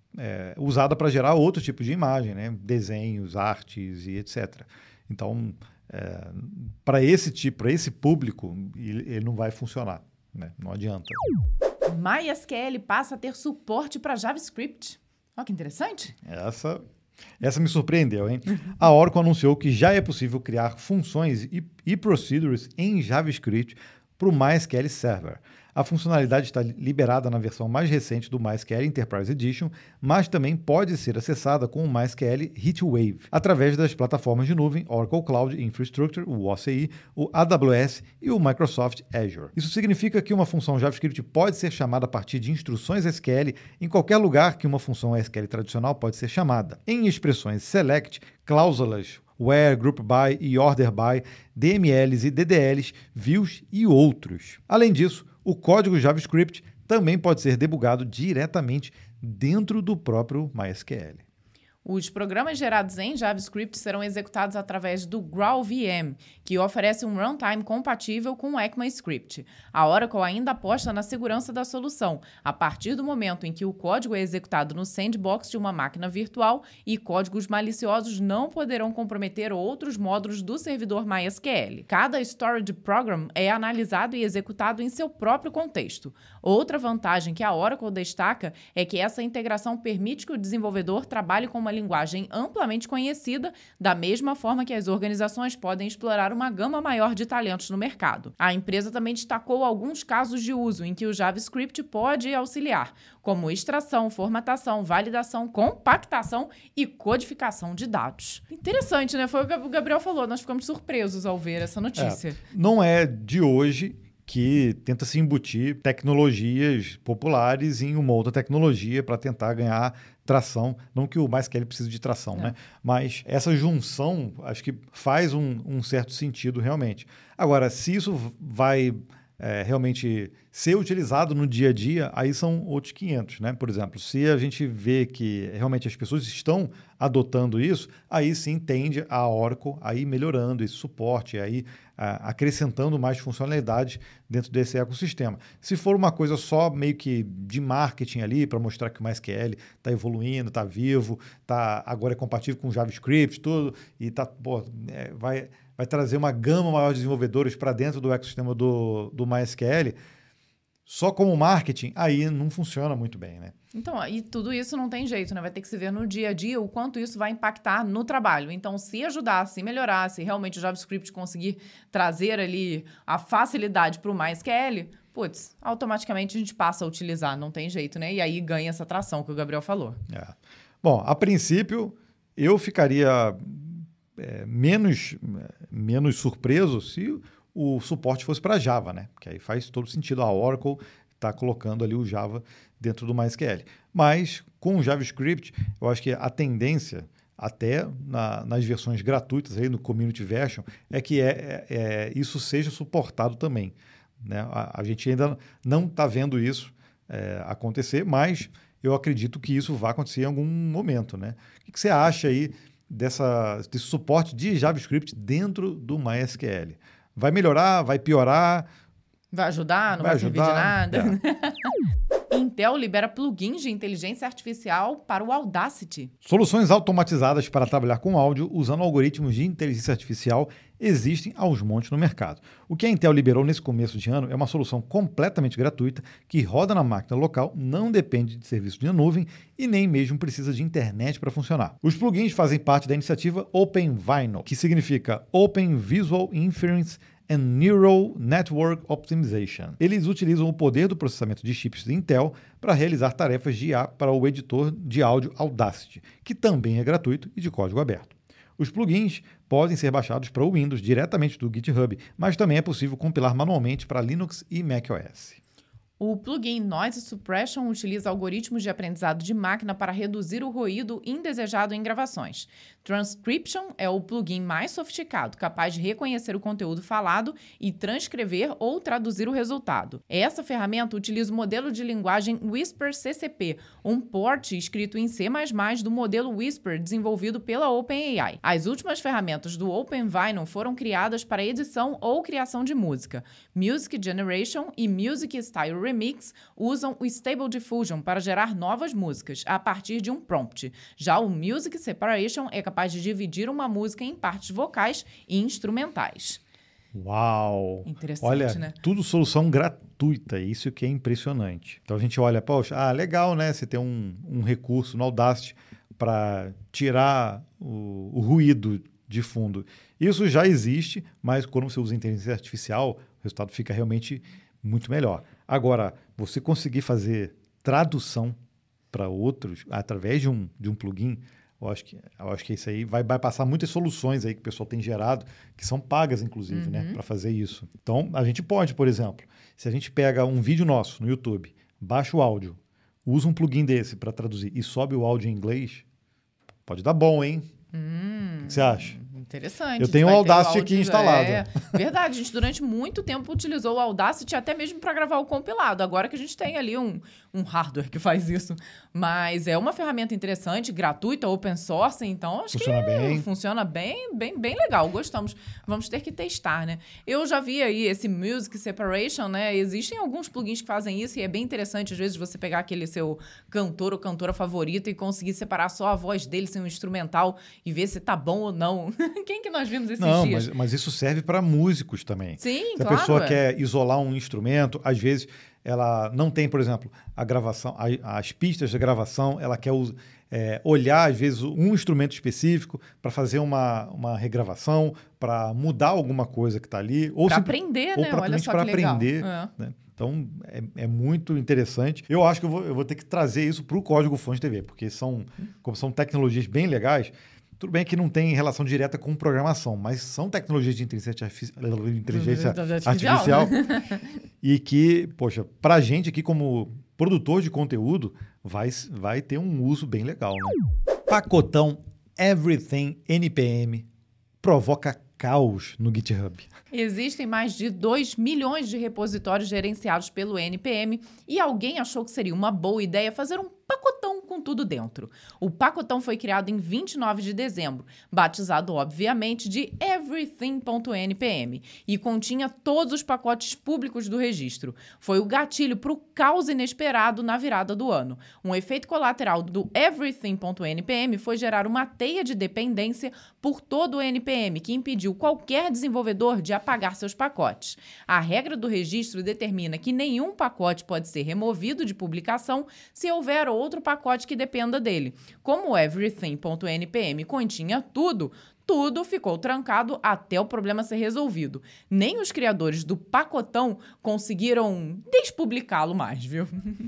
É, usada para gerar outro tipo de imagem, né? Desenhos, artes e etcétera. Então, é, para esse tipo, para esse público, ele, ele não vai funcionar, né? Não adianta. MySQL passa a ter suporte para JavaScript. Olha que interessante. Essa, essa me surpreendeu, hein? A Oracle anunciou que já é possível criar funções e, e procedures em JavaScript para o MySQL Server. A funcionalidade está liberada na versão mais recente do MySQL Enterprise Edition, mas também pode ser acessada com o MySQL HeatWave, através das plataformas de nuvem Oracle Cloud Infrastructure, o O C I, o A W S e o Microsoft Azure. Isso significa que uma função JavaScript pode ser chamada a partir de instruções S Q L em qualquer lugar que uma função S Q L tradicional pode ser chamada. Em expressões select, cláusulas Where, Group By e Order By, D M Ls e D D Ls, views e outros. Além disso, o código JavaScript também pode ser debugado diretamente dentro do próprio MySQL. Os programas gerados em JavaScript serão executados através do GraalVM, que oferece um runtime compatível com o ECMAScript. A Oracle ainda aposta na segurança da solução, a partir do momento em que o código é executado no sandbox de uma máquina virtual e códigos maliciosos não poderão comprometer outros módulos do servidor MySQL. Cada storage program é analisado e executado em seu próprio contexto. Outra vantagem que a Oracle destaca é que essa integração permite que o desenvolvedor trabalhe com uma linguagem amplamente conhecida, da mesma forma que as organizações podem explorar uma gama maior de talentos no mercado. A empresa também destacou alguns casos de uso em que o JavaScript pode auxiliar, como extração, formatação, validação, compactação e codificação de dados. Interessante, né? Foi o que o Gabriel falou, nós ficamos surpresos ao ver essa notícia. É, não é de hoje que tenta se embutir tecnologias populares em uma outra tecnologia para tentar ganhar tração. Não que o MySQL precise de tração, é. né? Mas essa junção, acho que faz um, um certo sentido realmente. Agora, se isso vai é, realmente ser utilizado no dia a dia, aí são outros quinhentos, né? Por exemplo, se a gente vê que realmente as pessoas estão adotando isso, aí sim tende a Oracle a ir melhorando esse suporte, aí a, acrescentando mais funcionalidades dentro desse ecossistema. Se for uma coisa só meio que de marketing ali, para mostrar que o MySQL está evoluindo, está vivo, tá, agora é compatível com JavaScript, tudo, e tá, pô, é, vai, vai trazer uma gama maior de desenvolvedores para dentro do ecossistema do, do MySQL, só como marketing, aí não funciona muito bem, né? Então, e tudo isso não tem jeito, né? Vai ter que se ver no dia a dia o quanto isso vai impactar no trabalho. Então, se ajudar, se melhorar, se realmente o JavaScript conseguir trazer ali a facilidade para o MySQL, putz, automaticamente a gente passa a utilizar, não tem jeito, né? E aí ganha essa tração que o Gabriel falou. É. Bom, a princípio, eu ficaria é, menos, menos surpreso se o suporte fosse para Java, né? Porque aí faz todo sentido. A Oracle está colocando ali o Java dentro do MySQL. Mas com o JavaScript, eu acho que a tendência, até na, nas versões gratuitas, aí no Community Version, é que é, é, é, isso seja suportado também, né? A, a gente ainda não está vendo isso é, acontecer, mas eu acredito que isso vai acontecer em algum momento, né? O que, que você acha aí dessa, desse suporte de JavaScript dentro do MySQL? Vai melhorar? Vai piorar? Vai ajudar? Não vai, vai servir de nada? É. Intel libera plugins de inteligência artificial para o Audacity. Soluções automatizadas para trabalhar com áudio usando algoritmos de inteligência artificial existem aos montes no mercado. O que a Intel liberou nesse começo de ano é uma solução completamente gratuita que roda na máquina local, não depende de serviço de nuvem e nem mesmo precisa de internet para funcionar. Os plugins fazem parte da iniciativa OpenVINO, que significa Open Visual Inference and Neural Network Optimization. Eles utilizam o poder do processamento de chips da Intel para realizar tarefas de I A para o editor de áudio Audacity, que também é gratuito e de código aberto. Os plugins podem ser baixados para o Windows diretamente do GitHub, mas também é possível compilar manualmente para Linux e macOS. O plugin Noise Suppression utiliza algoritmos de aprendizado de máquina para reduzir o ruído indesejado em gravações. Transcription é o plugin mais sofisticado, capaz de reconhecer o conteúdo falado e transcrever ou traduzir o resultado. Essa ferramenta utiliza o modelo de linguagem Whisper C C P, um port escrito em C mais mais do modelo Whisper desenvolvido pela OpenAI. As últimas ferramentas do OpenVINO foram criadas para edição ou criação de música. Music Generation e Music Style Remix usam o Stable Diffusion para gerar novas músicas a partir de um prompt. Já o Music Separation é capaz de dividir uma música em partes vocais e instrumentais. Uau! Interessante, olha, né? Tudo solução gratuita, isso que é impressionante. Então a gente olha, poxa, ah, legal, né? Você tem um, um recurso no Audacity para tirar o, o ruído de fundo. Isso já existe, mas quando você usa inteligência artificial, o resultado fica realmente muito melhor. Agora, você conseguir fazer tradução para outros através de um, de um plugin, eu acho que, eu acho que isso aí vai, vai passar muitas soluções aí que o pessoal tem gerado, que são pagas, inclusive, uhum. né, para fazer isso. Então, a gente pode, por exemplo, se a gente pega um vídeo nosso no YouTube, baixa o áudio, usa um plugin desse para traduzir e sobe o áudio em inglês, pode dar bom, hein? Hum, o que você acha? Interessante. Eu tenho o Audacity aqui instalado. É verdade, a gente durante muito tempo utilizou o Audacity até mesmo para gravar o compilado. Agora que a gente tem ali um, um hardware que faz isso. Mas é uma ferramenta interessante, gratuita, open source, então acho funciona que bem. funciona bem, bem, bem legal. Gostamos. Vamos ter que testar, né? Eu já vi aí esse Music Separation, né? Existem alguns plugins que fazem isso e é bem interessante, às vezes, você pegar aquele seu cantor ou cantora favorito e conseguir separar só a voz dele sem um instrumental e ver se tá bom ou não. Quem que nós vimos esses não, dias? Mas, mas isso serve para músicos também. Sim, se claro. a pessoa é. quer isolar um instrumento, às vezes ela não tem, por exemplo, a gravação, a, as pistas da gravação, ela quer é, olhar, às vezes, um instrumento específico para fazer uma, uma regravação, para mudar alguma coisa que está ali. Para aprender, ou né? Olha só para que legal. aprender. É. Né? Então, é, é muito interessante. Eu acho que eu vou, eu vou ter que trazer isso para o Código Fonte T V, porque são, como são tecnologias bem legais. Tudo bem que não tem relação direta com programação, mas são tecnologias de inteligência, artifici... inteligência artificial, artificial e que, poxa, para a gente aqui como produtor de conteúdo, vai, vai ter um uso bem legal. Né? Pacotão Everything N P M provoca caos no GitHub. Existem mais de dois milhões de repositórios gerenciados pelo N P M e alguém achou que seria uma boa ideia fazer um pacotão com tudo dentro. O pacotão foi criado em vinte e nove de dezembro, batizado, obviamente, de everything ponto N P M, e continha todos os pacotes públicos do registro. Foi o gatilho para o caos inesperado na virada do ano. Um efeito colateral do everything ponto N P M foi gerar uma teia de dependência por todo o N P M, que impediu qualquer desenvolvedor de apagar seus pacotes. A regra do registro determina que nenhum pacote pode ser removido de publicação se houver outro pacote que dependa dele. Como o everything ponto N P M continha tudo, tudo ficou trancado até o problema ser resolvido. Nem os criadores do pacotão conseguiram despublicá-lo mais, viu?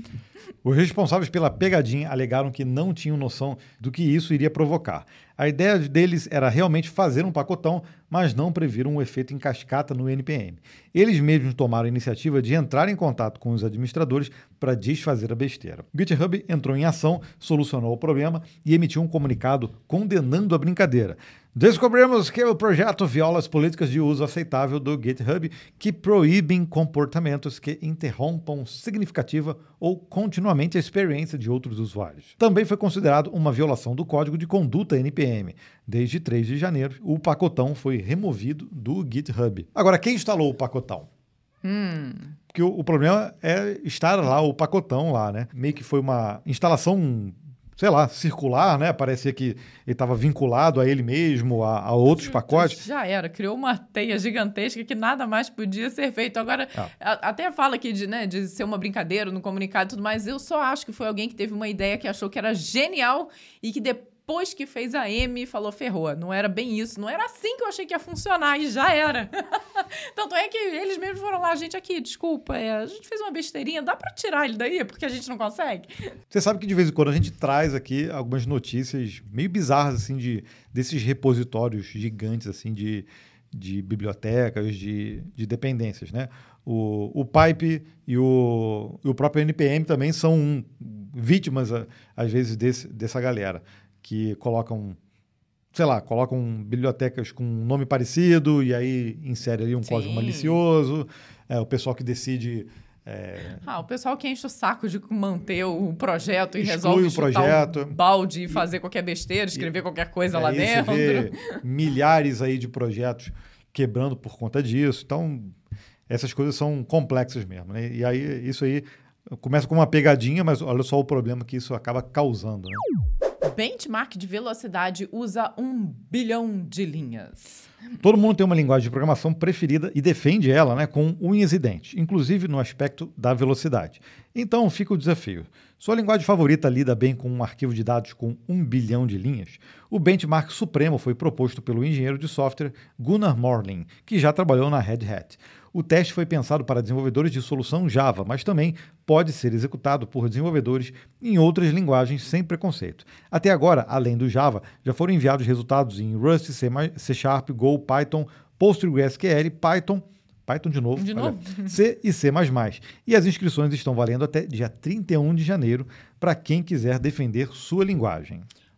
Os responsáveis pela pegadinha alegaram que não tinham noção do que isso iria provocar. A ideia deles era realmente fazer um pacotão, mas não previram um efeito em cascata no N P M. Eles mesmos tomaram a iniciativa de entrar em contato com os administradores para desfazer a besteira. O GitHub entrou em ação, solucionou o problema e emitiu um comunicado condenando a brincadeira. Descobrimos que o projeto viola as políticas de uso aceitável do GitHub, que proíbem comportamentos que interrompam significativa ou continuamente a experiência de outros usuários. Também foi considerado uma violação do código de conduta N P M. Desde três de janeiro, o pacotão foi removido do GitHub. Agora, quem instalou o pacotão? Hum... Porque o, o problema é estar lá, o pacotão lá, né? Meio que foi uma instalação, sei lá, circular, né? Parecia que ele estava vinculado a ele mesmo, a, a outros pacotes. Já era, criou uma teia gigantesca que nada mais podia ser feito. Agora, ah. a, até fala aqui de, né, de ser uma brincadeira no comunicado e tudo mais, eu só acho que foi alguém que teve uma ideia que achou que era genial e que depois Depois que fez a M, falou, ferrou. Não era bem isso. Não era assim que eu achei que ia funcionar. E já era. Tanto é que eles mesmos foram lá, gente, aqui, desculpa, é, a gente fez uma besteirinha, dá pra tirar ele daí? Porque a gente não consegue? Você sabe que de vez em quando a gente traz aqui algumas notícias meio bizarras, assim, de, desses repositórios gigantes, assim, de, de bibliotecas, de, de dependências, né? O, o Pipe e o, e o próprio N P M também são vítimas, às vezes, desse, dessa galera, que colocam, sei lá, colocam bibliotecas com um nome parecido e aí insere ali um Sim. código malicioso. É, o pessoal que decide... É... Ah, o pessoal que enche o saco de manter o projeto e Exclui resolve o projeto. chutar um balde e fazer qualquer besteira, escrever e, qualquer coisa lá aí dentro. Você vê milhares aí de projetos quebrando por conta disso. Então, essas coisas são complexas mesmo, né? E aí, isso aí começa com uma pegadinha, mas olha só o problema que isso acaba causando, né? Benchmark de velocidade usa um bilhão de linhas. Todo mundo tem uma linguagem de programação preferida e defende ela, né, com unhas e dentes, inclusive no aspecto da velocidade. Então fica o desafio. Sua linguagem favorita lida bem com um arquivo de dados com um bilhão de linhas? O benchmark supremo foi proposto pelo engenheiro de software Gunnar Morlin, que já trabalhou na Red Hat. O teste foi pensado para desenvolvedores de solução Java, mas também pode ser executado por desenvolvedores em outras linguagens sem preconceito. Até agora, além do Java, já foram enviados resultados em Rust, C, C Sharp, Go, Python, PostgreSQL, Python, Python de novo, de olha, novo? C e C mais mais. E as inscrições estão valendo até dia trinta e um de janeiro para quem quiser defender sua linguagem.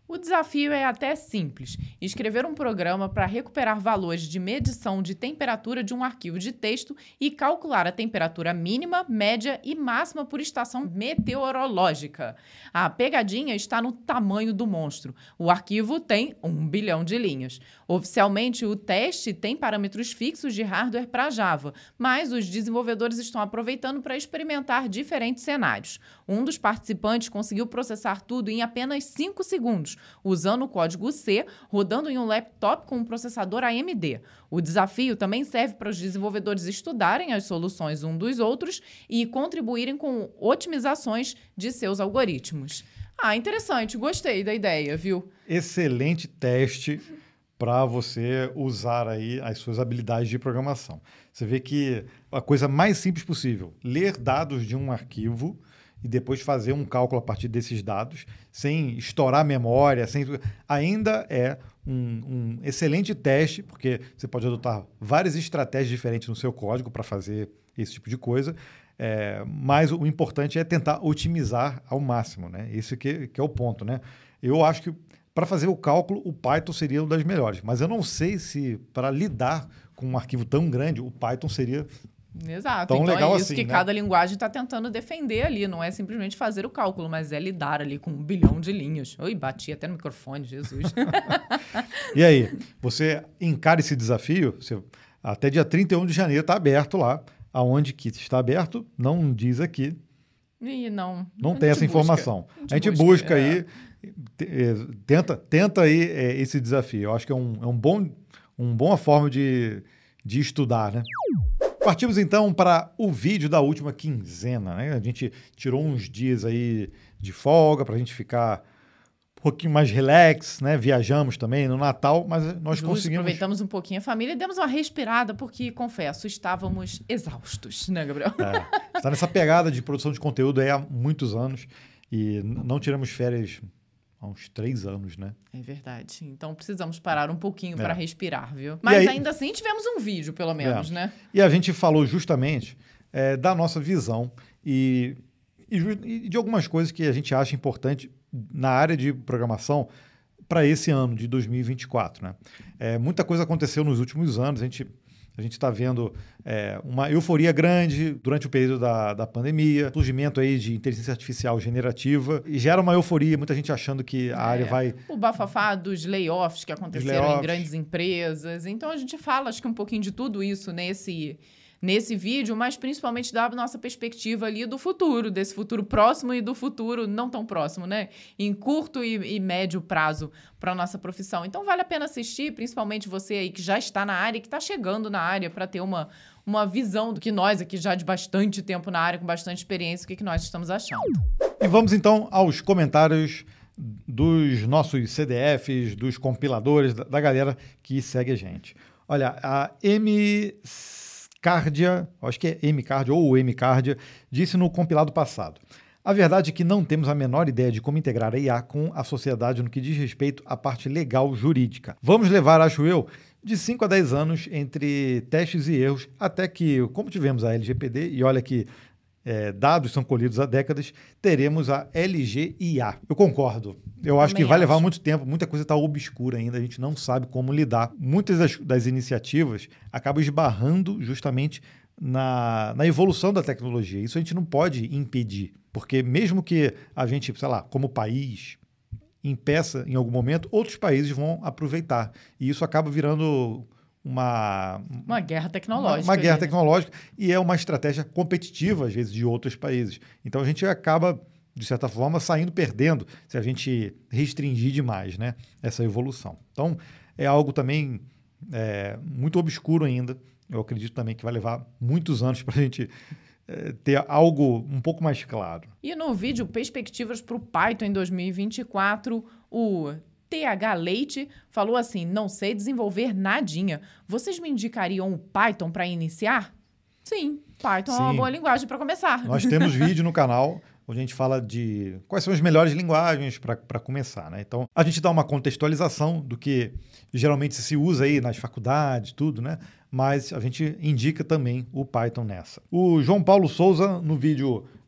O desafio é até simples: escrever um programa para recuperar valores de medição de temperatura de um arquivo de texto e calcular a temperatura mínima, média e máxima por estação meteorológica. A pegadinha está no tamanho do monstro. O arquivo tem um bilhão de linhas. Oficialmente, o teste tem parâmetros fixos de hardware para Java, mas os desenvolvedores estão aproveitando para experimentar diferentes cenários. Um dos participantes conseguiu processar tudo em apenas cinco segundos, usando o código C, rodando em um laptop com um processador A M D. O desafio também serve para os desenvolvedores estudarem as soluções um dos outros e contribuírem com otimizações de seus algoritmos. Ah, interessante. Gostei da ideia, viu? Excelente teste para você usar aí as suas habilidades de programação. Você vê que a coisa mais simples possível, ler dados de um arquivo e depois fazer um cálculo a partir desses dados, sem estourar a memória, sem... ainda é um, um excelente teste, porque você pode adotar várias estratégias diferentes no seu código para fazer esse tipo de coisa, é, mas o importante é tentar otimizar ao máximo, né? Esse que, que é o ponto, né? Eu acho que para fazer o cálculo, o Python seria uma das melhores, mas eu não sei se para lidar com um arquivo tão grande, o Python seria... Exato. Tão então legal é isso assim, que né? cada linguagem está tentando defender ali. Não é simplesmente fazer o cálculo, mas é lidar ali com um bilhão de linhas. Oi, bati até no microfone, Jesus. E aí, você encara esse desafio? Você, até dia trinta e um de janeiro está aberto lá. Aonde que está aberto, não diz aqui. E não. Não tem essa busca. informação. A gente, a gente busca, busca é. aí, tenta, tenta aí é, esse desafio. Eu acho que é um, é um bom, uma boa forma de, de estudar, né? Partimos então para o vídeo da última quinzena, né? A gente tirou uns dias aí de folga para a gente ficar um pouquinho mais relax, né? Viajamos também no Natal, mas nós Justo, conseguimos... aproveitamos um pouquinho a família e demos uma respirada, porque, confesso, estávamos exaustos, né, Gabriel? É, está nessa pegada de produção de conteúdo aí há muitos anos e não tiramos férias há uns três anos, né? É verdade. Então precisamos parar um pouquinho é. para respirar, viu? Mas aí, ainda assim tivemos um vídeo, pelo menos, é. né? E a gente falou justamente é, da nossa visão e, e, e de algumas coisas que a gente acha importante na área de programação para esse ano de dois mil e vinte e quatro, né? É, muita coisa aconteceu nos últimos anos, a gente... A gente está vendo é, uma euforia grande durante o período da, da pandemia, surgimento aí de inteligência artificial generativa, e gera uma euforia, muita gente achando que a é, área vai... O bafafá dos layoffs que aconteceram layoffs. em grandes empresas. Então, a gente fala, acho que um pouquinho de tudo isso nesse... nesse vídeo, mas principalmente da nossa perspectiva ali do futuro, desse futuro próximo e do futuro não tão próximo, né? Em curto e, e médio prazo para a nossa profissão. Então, vale a pena assistir, principalmente você aí que já está na área, que está chegando na área para ter uma, uma visão do que nós aqui já de bastante tempo na área, com bastante experiência, o que, que nós estamos achando. E vamos então aos comentários dos nossos C D Fs, dos compiladores, da, da galera que segue a gente. Olha, a M... Cardia, acho que é Mcardia ou Mcardia, disse no compilado passado: a verdade é que não temos a menor ideia de como integrar a I A com a sociedade no que diz respeito à parte legal jurídica. Vamos levar, acho eu, de cinco a dez anos entre testes e erros, até que, como tivemos a L G P D, e olha que é, dados são colhidos há décadas, teremos a L G I A. Eu concordo. Eu acho Também que vai acho. levar muito tempo, muita coisa está obscura ainda, a gente não sabe como lidar. Muitas das, das iniciativas acabam esbarrando justamente na, na evolução da tecnologia. Isso a gente não pode impedir, porque mesmo que a gente, sei lá, como país, impeça em algum momento, outros países vão aproveitar. E isso acaba virando... Uma, uma guerra tecnológica. Uma, uma guerra ali, né? tecnológica e é uma estratégia competitiva, às vezes, de outros países. Então, a gente acaba, de certa forma, saindo perdendo se a gente restringir demais, né, essa evolução. Então, é algo também é, muito obscuro ainda. Eu acredito também que vai levar muitos anos para a gente é, ter algo um pouco mais claro. E no vídeo Perspectivas para o Python em dois mil e vinte e quatro, o... T H Leite falou assim: não sei desenvolver nadinha. Vocês me indicariam o Python para iniciar? Sim, Python Sim. é uma boa linguagem para começar. Nós temos vídeo no canal onde a gente fala de quais são as melhores linguagens para começar, né? Então, a gente dá uma contextualização do que geralmente se usa aí nas faculdades, tudo, né? Mas a gente indica também o Python nessa. O João Paulo Souza, no vídeo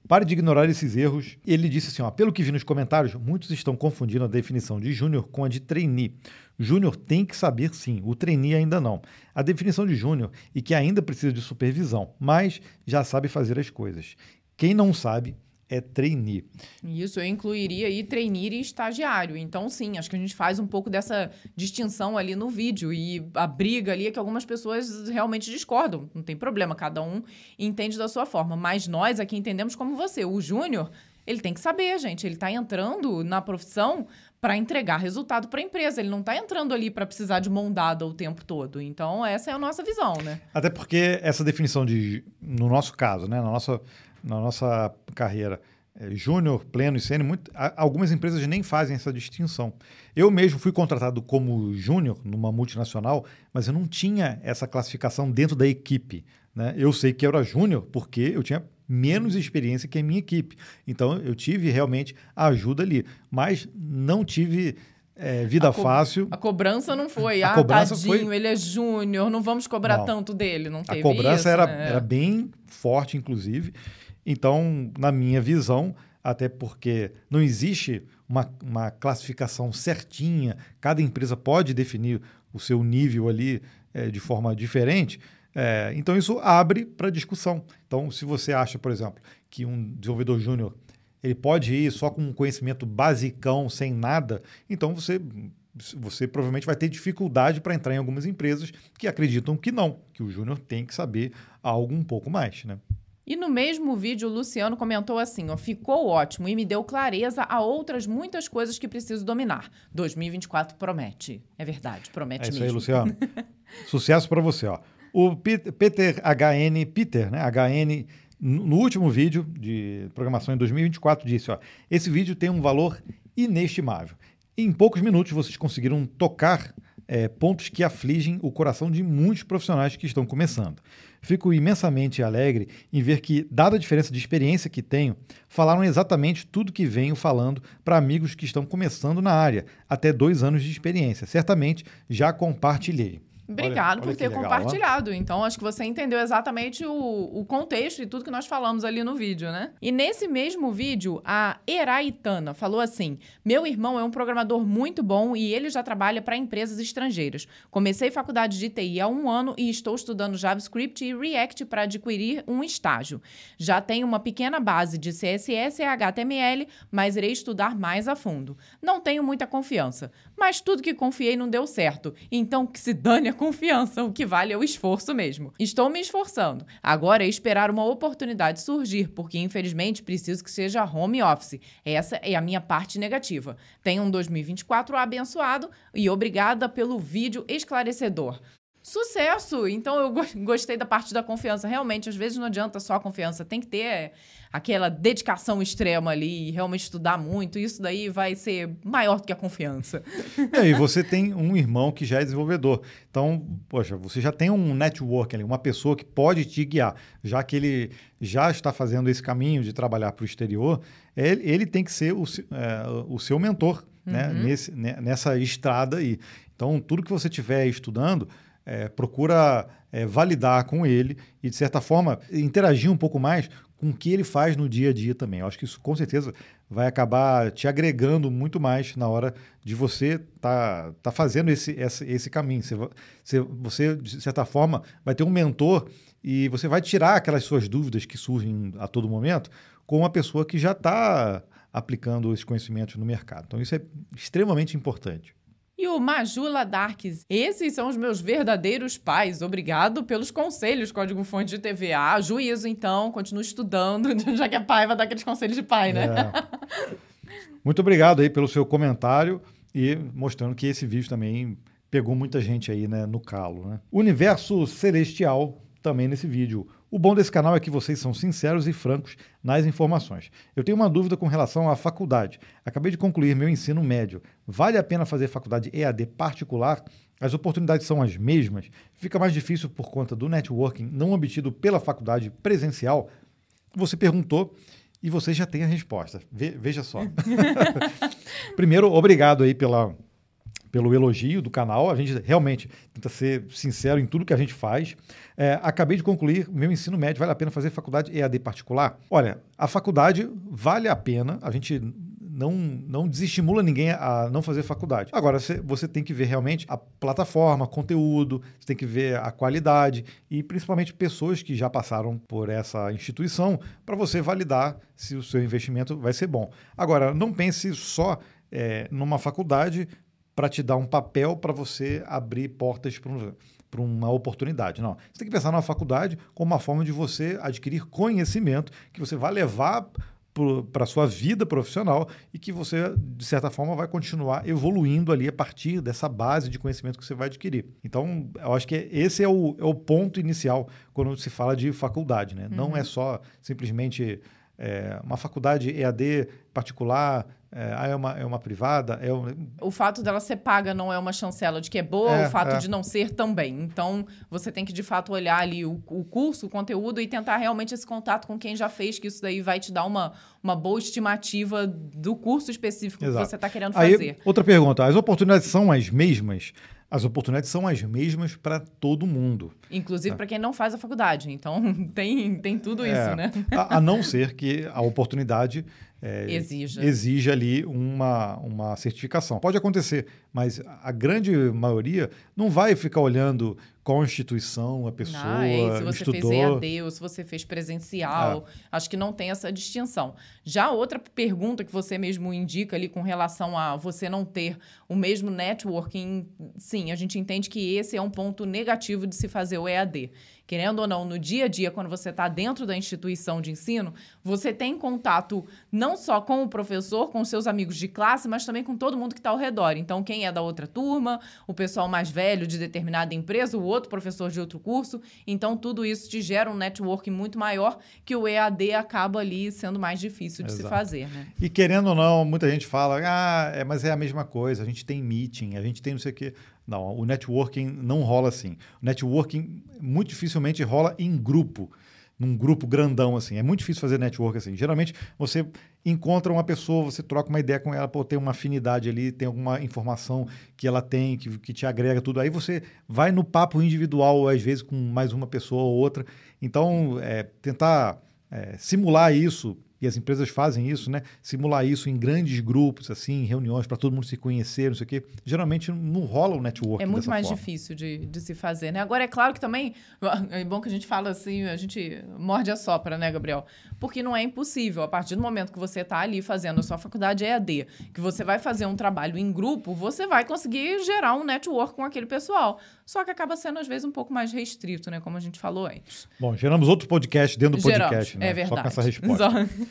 Pare de ignorar esses erros. Ele disse assim, ó, pelo que vi nos comentários, muitos estão confundindo a definição de júnior com a de trainee. Júnior tem que saber sim, o trainee ainda não. A definição de júnior e que ainda precisa de supervisão, mas já sabe fazer as coisas. Quem não sabe é trainee. Isso, eu incluiria aí trainee e estagiário. Então, sim, acho que a gente faz um pouco dessa distinção ali no vídeo. E a briga ali é que algumas pessoas realmente discordam. Não tem problema, cada um entende da sua forma. Mas nós aqui entendemos como você. O júnior, ele tem que saber, gente. Ele está entrando na profissão para entregar resultado para a empresa. Ele não está entrando ali para precisar de mão dada o tempo todo. Então, essa é a nossa visão, né? Até porque essa definição de, no nosso caso, né, na nossa... na nossa carreira, é, júnior, pleno e sênior, muito, algumas empresas nem fazem essa distinção. Eu mesmo fui contratado como júnior numa multinacional, mas eu não tinha essa classificação dentro da equipe, né? Eu sei que eu era júnior porque eu tinha menos experiência que a minha equipe. Então, eu tive realmente ajuda ali, mas não tive... É, vida a co- fácil. A cobrança não foi. A ah, cobrança tadinho, foi... ele é júnior, não vamos cobrar não. tanto dele. Não teve A cobrança isso, era, né? era bem forte, inclusive. Então, na minha visão, até porque não existe uma, uma classificação certinha, cada empresa pode definir o seu nível ali é, de forma diferente, é, então isso abre para discussão. Então, se você acha, por exemplo, que um desenvolvedor júnior ele pode ir só com um conhecimento basicão, sem nada, então você, você provavelmente vai ter dificuldade para entrar em algumas empresas que acreditam que não, que o júnior tem que saber algo um pouco mais, né? E no mesmo vídeo, o Luciano comentou assim, ó, ficou ótimo e me deu clareza a outras muitas coisas que preciso dominar. dois mil e vinte e quatro promete. É verdade, promete mesmo. É isso mesmo. aí, Luciano. Sucesso para você, ó. O Peter H N, Peter, né, H N, no último vídeo de programação em dois mil e vinte e quatro, disse, ó, esse vídeo tem um valor inestimável. Em poucos minutos, vocês conseguiram tocar é, pontos que afligem o coração de muitos profissionais que estão começando. Fico imensamente alegre em ver que, dada a diferença de experiência que tenho, falaram exatamente tudo que venho falando para amigos que estão começando na área, até dois anos de experiência. Certamente já compartilhei. Obrigado olha, olha por ter legal, compartilhado. Ó. Então, acho que você entendeu exatamente o, o contexto e tudo que nós falamos ali no vídeo, né? E nesse mesmo vídeo, a Eraitana falou assim, meu irmão é um programador muito bom e ele já trabalha para empresas estrangeiras. Comecei faculdade de T I há um ano e estou estudando JavaScript e React para adquirir um estágio. Já tenho uma pequena base de C S S e H T M L, mas irei estudar mais a fundo. Não tenho muita confiança, mas tudo que confiei não deu certo. Então, que se dane a confiança, o que vale é o esforço mesmo. Estou me esforçando. Agora é esperar uma oportunidade surgir, porque infelizmente preciso que seja home office. Essa é a minha parte negativa. Tenha um dois mil e vinte e quatro abençoado e obrigada pelo vídeo esclarecedor. Sucesso! Então eu gostei da parte da confiança. Realmente, às vezes não adianta só a confiança, tem que ter aquela dedicação extrema ali e realmente estudar muito. Isso daí vai ser maior do que a confiança. É, e você tem um irmão que já é desenvolvedor. Então, poxa, você já tem um network ali, uma pessoa que pode te guiar. Já que ele já está fazendo esse caminho de trabalhar para o exterior, ele, ele tem que ser o, é, o seu mentor, uhum. né? Nesse, nessa estrada aí. Então, tudo que você estiver estudando, É, procura é, validar com ele e, de certa forma, interagir um pouco mais com o que ele faz no dia a dia também. Eu acho que isso, com certeza, vai acabar te agregando muito mais na hora de você tá, tá fazendo esse, esse, esse caminho. Você, você, de certa forma, vai ter um mentor e você vai tirar aquelas suas dúvidas que surgem a todo momento com uma pessoa que já está aplicando esses conhecimentos no mercado. Então, isso é extremamente importante. E o Majula Darks, esses são os meus verdadeiros pais. Obrigado pelos conselhos, código-fonte de T V A. Juízo, então, continue estudando, já que é pai, vai dar aqueles conselhos de pai, né? É. Muito obrigado aí pelo seu comentário e mostrando que esse vídeo também pegou muita gente aí, né, no calo, né? Universo Celestial, também nesse vídeo. O bom desse canal é que vocês são sinceros e francos nas informações. Eu tenho uma dúvida com relação à faculdade. Acabei de concluir meu ensino médio. Vale a pena fazer faculdade E A D particular? As oportunidades são as mesmas? Fica mais difícil por conta do networking não obtido pela faculdade presencial? Você perguntou e você já tem a resposta. Ve- veja só. Primeiro, obrigado aí pela, pelo elogio do canal. A gente realmente tenta ser sincero em tudo que a gente faz. É, acabei de concluir meu ensino médio. Vale a pena fazer faculdade E A D particular? Olha, a faculdade vale a pena. A gente não, não desestimula ninguém a não fazer faculdade. Agora, você, você tem que ver realmente a plataforma, conteúdo, você tem que ver a qualidade e principalmente pessoas que já passaram por essa instituição para você validar se o seu investimento vai ser bom. Agora, não pense só é, numa faculdade para te dar um papel para você abrir portas para um para uma oportunidade. Não, você tem que pensar na faculdade como uma forma de você adquirir conhecimento que você vai levar para a sua vida profissional e que você, de certa forma, vai continuar evoluindo ali a partir dessa base de conhecimento que você vai adquirir. Então, eu acho que esse é o, é o ponto inicial quando se fala de faculdade, né? Uhum. Não é só simplesmente é, uma faculdade E A D particular, é, é, uma, é uma privada. É um... O fato dela ser paga não é uma chancela de que é boa, é, o fato é. de não ser também. Então, você tem que, de fato, olhar ali o, o curso, o conteúdo e tentar realmente esse contato com quem já fez, que isso daí vai te dar uma, uma boa estimativa do curso específico Exato. que você está querendo fazer. Aí, outra pergunta, as oportunidades são as mesmas? As oportunidades são as mesmas para todo mundo. Inclusive é. para quem não faz a faculdade. Então, tem, tem tudo é. isso, né? A, a não ser que a oportunidade é, exija. exija ali uma, uma certificação. Pode acontecer, mas a grande maioria não vai ficar olhando qual instituição a pessoa não, é, se você estudou. fez E A D ou se você fez presencial, é. acho que não tem essa distinção. Já outra pergunta que você mesmo indica ali com relação a você não ter o mesmo networking, sim, a gente entende que esse é um ponto negativo de se fazer o E A D. Querendo ou não, no dia a dia, quando você está dentro da instituição de ensino, você tem contato não só com o professor, com os seus amigos de classe, mas também com todo mundo que está ao redor. Então, quem é da outra turma, o pessoal mais velho de determinada empresa, o outro professor de outro curso. Então, tudo isso te gera um networking muito maior que o E A D acaba ali sendo mais difícil de Exato. se fazer, né? E querendo ou não, muita gente fala, ah, é, mas é a mesma coisa, a gente tem meeting, a gente tem não sei o quê. Não, o networking não rola assim. O networking muito dificilmente rola em grupo, num grupo grandão assim. É muito difícil fazer network assim. Geralmente você encontra uma pessoa, você troca uma ideia com ela, pô, tem uma afinidade ali, tem alguma informação que ela tem, que, que te agrega tudo. Aí você vai no papo individual, às vezes com mais uma pessoa ou outra. Então, é, tentar é, simular isso, e as empresas fazem isso, né? Simular isso em grandes grupos, assim, em reuniões, para todo mundo se conhecer, não sei o quê. Geralmente não rola o networking. É muito dessa mais forma. difícil de, de se fazer, né? Agora, é claro que também, é bom que a gente fala assim, a gente morde a sopra, né, Gabriel? Porque não é impossível. A partir do momento que você está ali fazendo a sua faculdade E A D, que você vai fazer um trabalho em grupo, você vai conseguir gerar um network com aquele pessoal. Só que acaba sendo, às vezes, um pouco mais restrito, né? Como a gente falou antes. Bom, geramos outro podcast dentro do podcast, geramos, né? É verdade. Só com essa resposta. Só...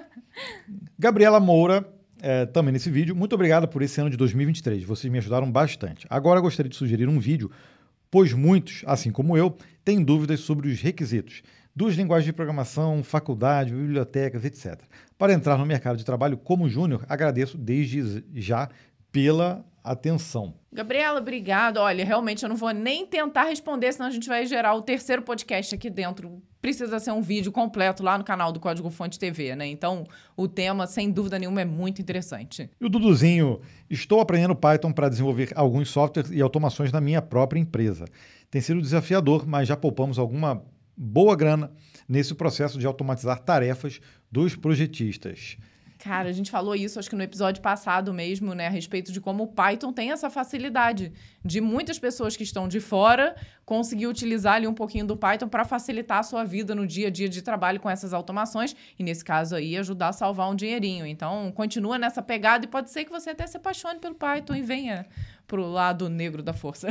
Gabriela Moura, é, também nesse vídeo, muito obrigado por esse ano de dois mil e vinte e três, vocês me ajudaram bastante. Agora eu gostaria de sugerir um vídeo, pois muitos, assim como eu, têm dúvidas sobre os requisitos, duas linguagens de programação, faculdade, bibliotecas, etcétera. Para entrar no mercado de trabalho como júnior, agradeço desde já pela atenção. Gabriela, obrigado. Olha, realmente eu não vou nem tentar responder, senão a gente vai gerar o terceiro podcast aqui dentro. Precisa ser um vídeo completo lá no canal do Código Fonte T V, né? Então, o tema, sem dúvida nenhuma, é muito interessante. E o Duduzinho, estou aprendendo Python para desenvolver alguns softwares e automações na minha própria empresa. Tem sido desafiador, mas já poupamos alguma boa grana nesse processo de automatizar tarefas dos projetistas. Cara, a gente falou isso, acho que no episódio passado mesmo, né, a respeito de como o Python tem essa facilidade de muitas pessoas que estão de fora conseguir utilizar ali um pouquinho do Python para facilitar a sua vida no dia a dia de trabalho com essas automações e, nesse caso aí, ajudar a salvar um dinheirinho. Então, continua nessa pegada e pode ser que você até se apaixone pelo Python e venha pro lado negro da força.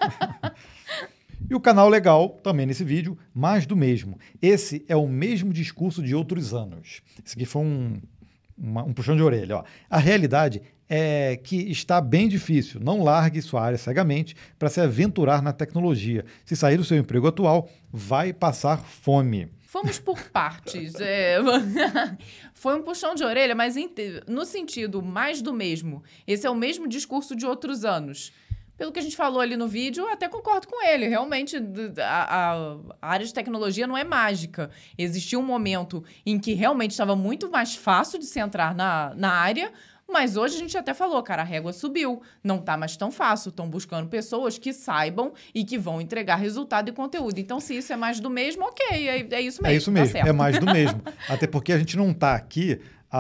E o canal legal, também nesse vídeo, mais do mesmo. Esse é o mesmo discurso de outros anos. Esse aqui foi um... Uma, um puxão de orelha. Ó. A realidade é que está bem difícil. Não largue sua área cegamente para se aventurar na tecnologia. Se sair do seu emprego atual, vai passar fome. Vamos por partes. É... Foi um puxão de orelha, mas no sentido mais do mesmo. Esse é o mesmo discurso de outros anos. Pelo que a gente falou ali no vídeo, eu até concordo com ele. Realmente, a, a, a área de tecnologia não é mágica. Existia um momento em que realmente estava muito mais fácil de se entrar na, na área, Mas hoje a gente até falou, cara, a régua subiu. Não tá mais tão fácil. Estão buscando pessoas que saibam e que vão entregar resultado e conteúdo. Então, se isso é mais do mesmo, ok. É, é isso mesmo. É isso mesmo, tá certo. é mais do mesmo. Até porque a gente não está aqui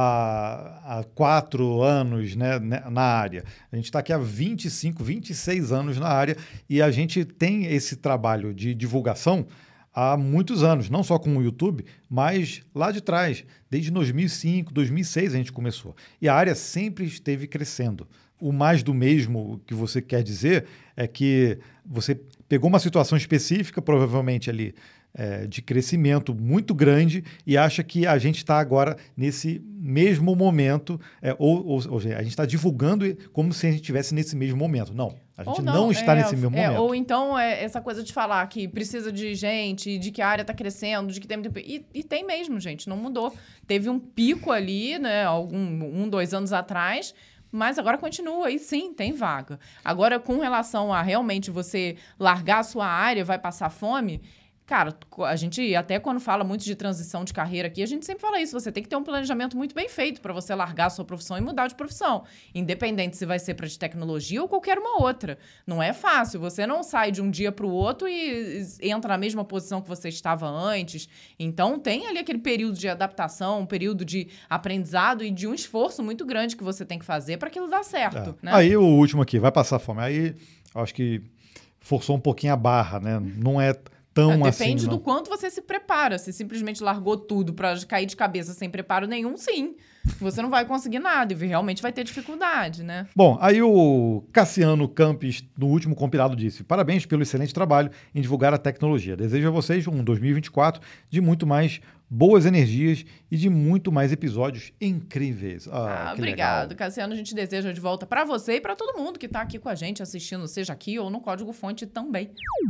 há, há quatro anos, né, na área. A gente está aqui há vinte e cinco, vinte e seis anos na área e a gente tem esse trabalho de divulgação há muitos anos, não só com o YouTube, mas lá de trás, desde dois mil e cinco, dois mil e seis a gente começou. E a área sempre esteve crescendo. O mais do mesmo que você quer dizer é que você pegou uma situação específica, provavelmente ali, é, de crescimento muito grande e acha que a gente está agora nesse mesmo momento, é, ou, ou, ou seja, a gente está divulgando como se a gente estivesse nesse mesmo momento. Não, a gente Ou não, não está é, nesse mesmo é, momento. Ou então é essa coisa de falar que precisa de gente, de que a área está crescendo, de que tem... E, e tem mesmo, gente, não mudou. Teve um pico ali, né, algum, um, dois anos atrás, mas agora continua e sim, tem vaga. Agora, com relação a realmente você largar a sua área, vai passar fome... Cara, a gente, até quando fala muito de transição de carreira aqui, a gente sempre fala isso. Você tem que ter um planejamento muito bem feito para você largar a sua profissão e mudar de profissão. Independente se vai ser para de tecnologia ou qualquer uma outra. Não é fácil. Você não sai de um dia para o outro e entra na mesma posição que você estava antes. Então, tem ali aquele período de adaptação, um período de aprendizado e de um esforço muito grande que você tem que fazer para aquilo dar certo. É. Né? Aí, o último aqui, vai passar fome. Aí, acho que forçou um pouquinho a barra, né? Não é... Tão Depende assim, do quanto você se prepara. Se simplesmente largou tudo para cair de cabeça sem preparo nenhum, sim. Você não vai conseguir nada e realmente vai ter dificuldade, né? Bom, aí o Cassiano Campos, no último compilado, disse: parabéns pelo excelente trabalho em divulgar a tecnologia. Desejo a vocês um dois mil e vinte e quatro de muito mais boas energias e de muito mais episódios incríveis. Ah, ah que obrigado, legal. Cassiano. A gente deseja de volta para você e para todo mundo que está aqui com a gente assistindo, seja aqui ou no Código Fonte também.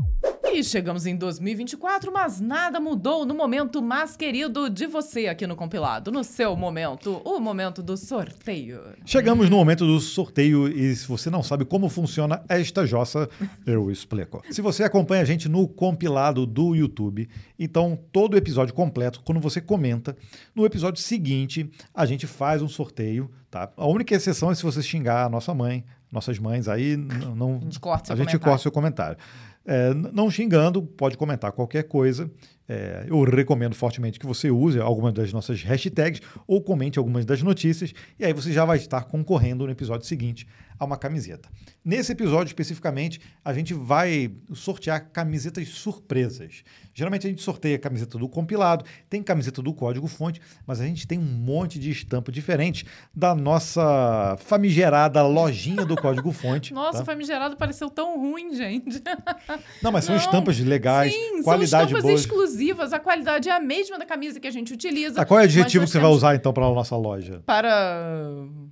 E chegamos em dois mil e vinte e quatro, mas nada mudou no momento mais querido de você aqui no compilado, no seu momento, o momento do sorteio. Chegamos no momento do sorteio e se você não sabe como funciona esta jossa, eu explico. Se você acompanha a gente no compilado do YouTube, então todo episódio completo, quando você comenta, no episódio seguinte a gente faz um sorteio, tá? A única exceção é se você xingar a nossa mãe, nossas mães, aí não, A gente corta seu a gente comentário. corta seu comentário. É, não xingando, pode comentar qualquer coisa. É, eu recomendo fortemente que você use algumas das nossas hashtags ou comente algumas das notícias e aí você já vai estar concorrendo no episódio seguinte a uma camiseta. Nesse episódio, especificamente, a gente vai sortear camisetas surpresas. Geralmente a gente sorteia a camiseta do compilado, tem camiseta do Código Fonte, mas a gente tem um monte de estampa diferente da nossa famigerada lojinha do Código Fonte. Nossa, tá? Famigerado pareceu tão ruim, gente. Não, mas são Não, estampas legais, sim, qualidade são estampas boa. exclusivas, a qualidade é a mesma da camisa que a gente utiliza. Ah, qual é o adjetivo mas que você nós vai temos usar, então, para a nossa loja? Para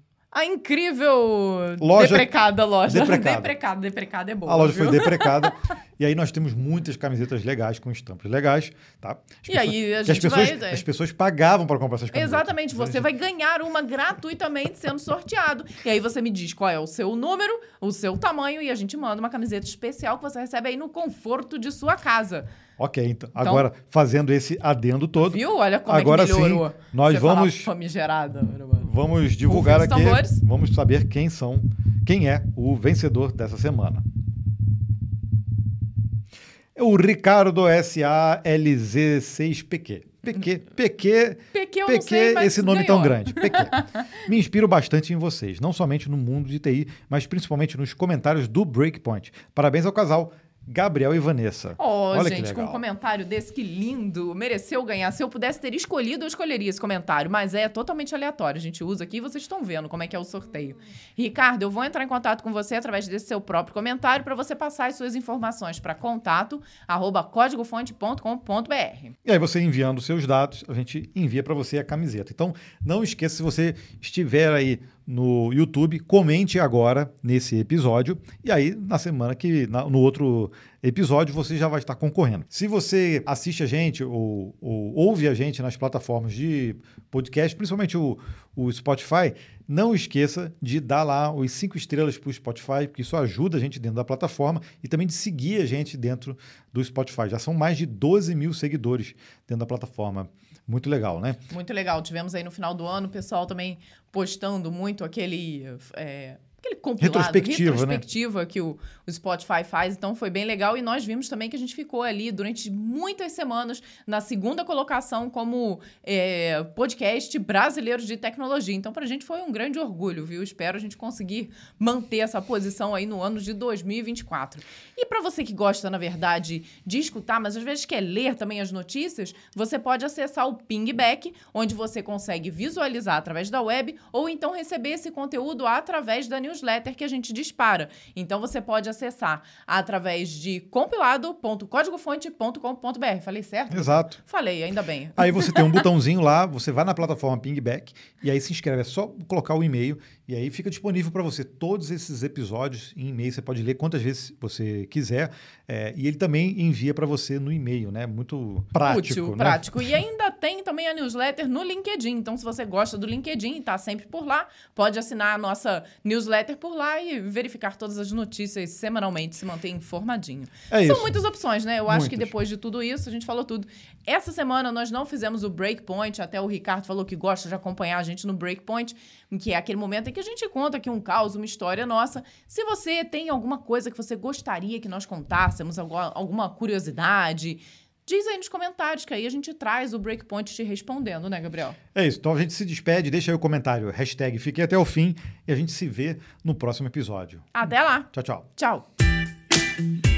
a incrível Loja- deprecada loja. Deprecada. Deprecada, deprecada é boa. A loja viu? foi deprecada. E aí nós temos muitas camisetas legais, com estampas legais, tá? As E aí a que as gente pessoas, vai- as pessoas pagavam para comprar essas camisetas. Exatamente, você vai ganhar uma gratuitamente sendo sorteado. E aí você me diz qual é o seu número, o seu tamanho, e a gente manda uma camiseta especial que você recebe aí no conforto de sua casa. Ok, então, agora fazendo esse adendo todo, Viu? Olha como agora é que melhorou. sim, nós Você falar vamos, famigerada. vamos divulgar Ouviu os aqui, tambores? vamos saber quem são, quem é o vencedor dessa semana. É o Ricardo S A L Z seis P Q. P Q, P Q, P Q eu P não Q, sei, mas esse nome ganhou. tão grande. P Q. Me inspiro bastante em vocês, não somente no mundo de T I, mas principalmente nos comentários do Breakpoint. Parabéns ao casal Gabriel e Vanessa. Oh, Olha que gente, com um legal. comentário desse, que lindo. Mereceu ganhar. Se eu pudesse ter escolhido, eu escolheria esse comentário. Mas é totalmente aleatório. A gente usa aqui e vocês estão vendo como é que é o sorteio. Ricardo, eu vou entrar em contato com você através desse seu próprio comentário para você passar as suas informações para contato arroba códigofonte ponto com ponto b r. E aí você enviando os seus dados, a gente envia para você a camiseta. Então, não esqueça, se você estiver aí no YouTube, comente agora nesse episódio e aí na semana que, na- no outro episódio, você já vai estar concorrendo. Se você assiste a gente ou, ou ouve a gente nas plataformas de podcast, principalmente o, o Spotify, não esqueça de dar lá os cinco estrelas para o Spotify, porque isso ajuda a gente dentro da plataforma e também de seguir a gente dentro do Spotify. Já são mais de doze mil seguidores dentro da plataforma. Muito legal, né? Muito legal. Tivemos aí no final do ano o pessoal também postando muito aquele... É, aquele compilado, retrospectiva, retrospectiva né? que o, o Spotify faz. Então, foi bem legal. E nós vimos também que a gente ficou ali durante muitas semanas na segunda colocação como é, podcast brasileiro de tecnologia. Então, pra gente foi um grande orgulho, viu? Espero a gente conseguir manter essa posição aí no ano de dois mil e vinte e quatro. E para você que gosta, na verdade, de escutar, mas às vezes quer ler também as notícias, você pode acessar o Pingback, onde você consegue visualizar através da web ou então receber esse conteúdo através da newsletter que a gente dispara. Então, você pode acessar através de compilado ponto código fonte ponto com ponto b r. Falei certo? Exato. Falei, ainda bem. Aí você tem um botãozinho lá, você vai na plataforma Pingback e aí se inscreve. É só colocar o e-mail e aí fica disponível para você todos esses episódios em e-mail. Você pode ler quantas vezes você quiser. É, e ele também envia para você no e-mail, né? Muito prático. Útil, né? prático. E ainda tem também a newsletter no LinkedIn. Então, se você gosta do LinkedIn e está sempre por lá, pode assinar a nossa newsletter por lá e verificar todas as notícias semanalmente, se manter informadinho. É São isso. muitas opções, né? Eu Muitas. acho que depois de tudo isso, a gente falou tudo. Essa semana nós não fizemos o Breakpoint, até o Ricardo falou que gosta de acompanhar a gente no Breakpoint, que é aquele momento em que a gente conta aqui um caos, uma história nossa. Se você tem alguma coisa que você gostaria que nós contássemos, alguma curiosidade, diz aí nos comentários, que aí a gente traz o Breakpoint te respondendo, né, Gabriel? É isso. Então a gente se despede, deixa aí o comentário, hashtag fiquem até o fim e a gente se vê no próximo episódio. Até lá. Tchau, tchau. Tchau.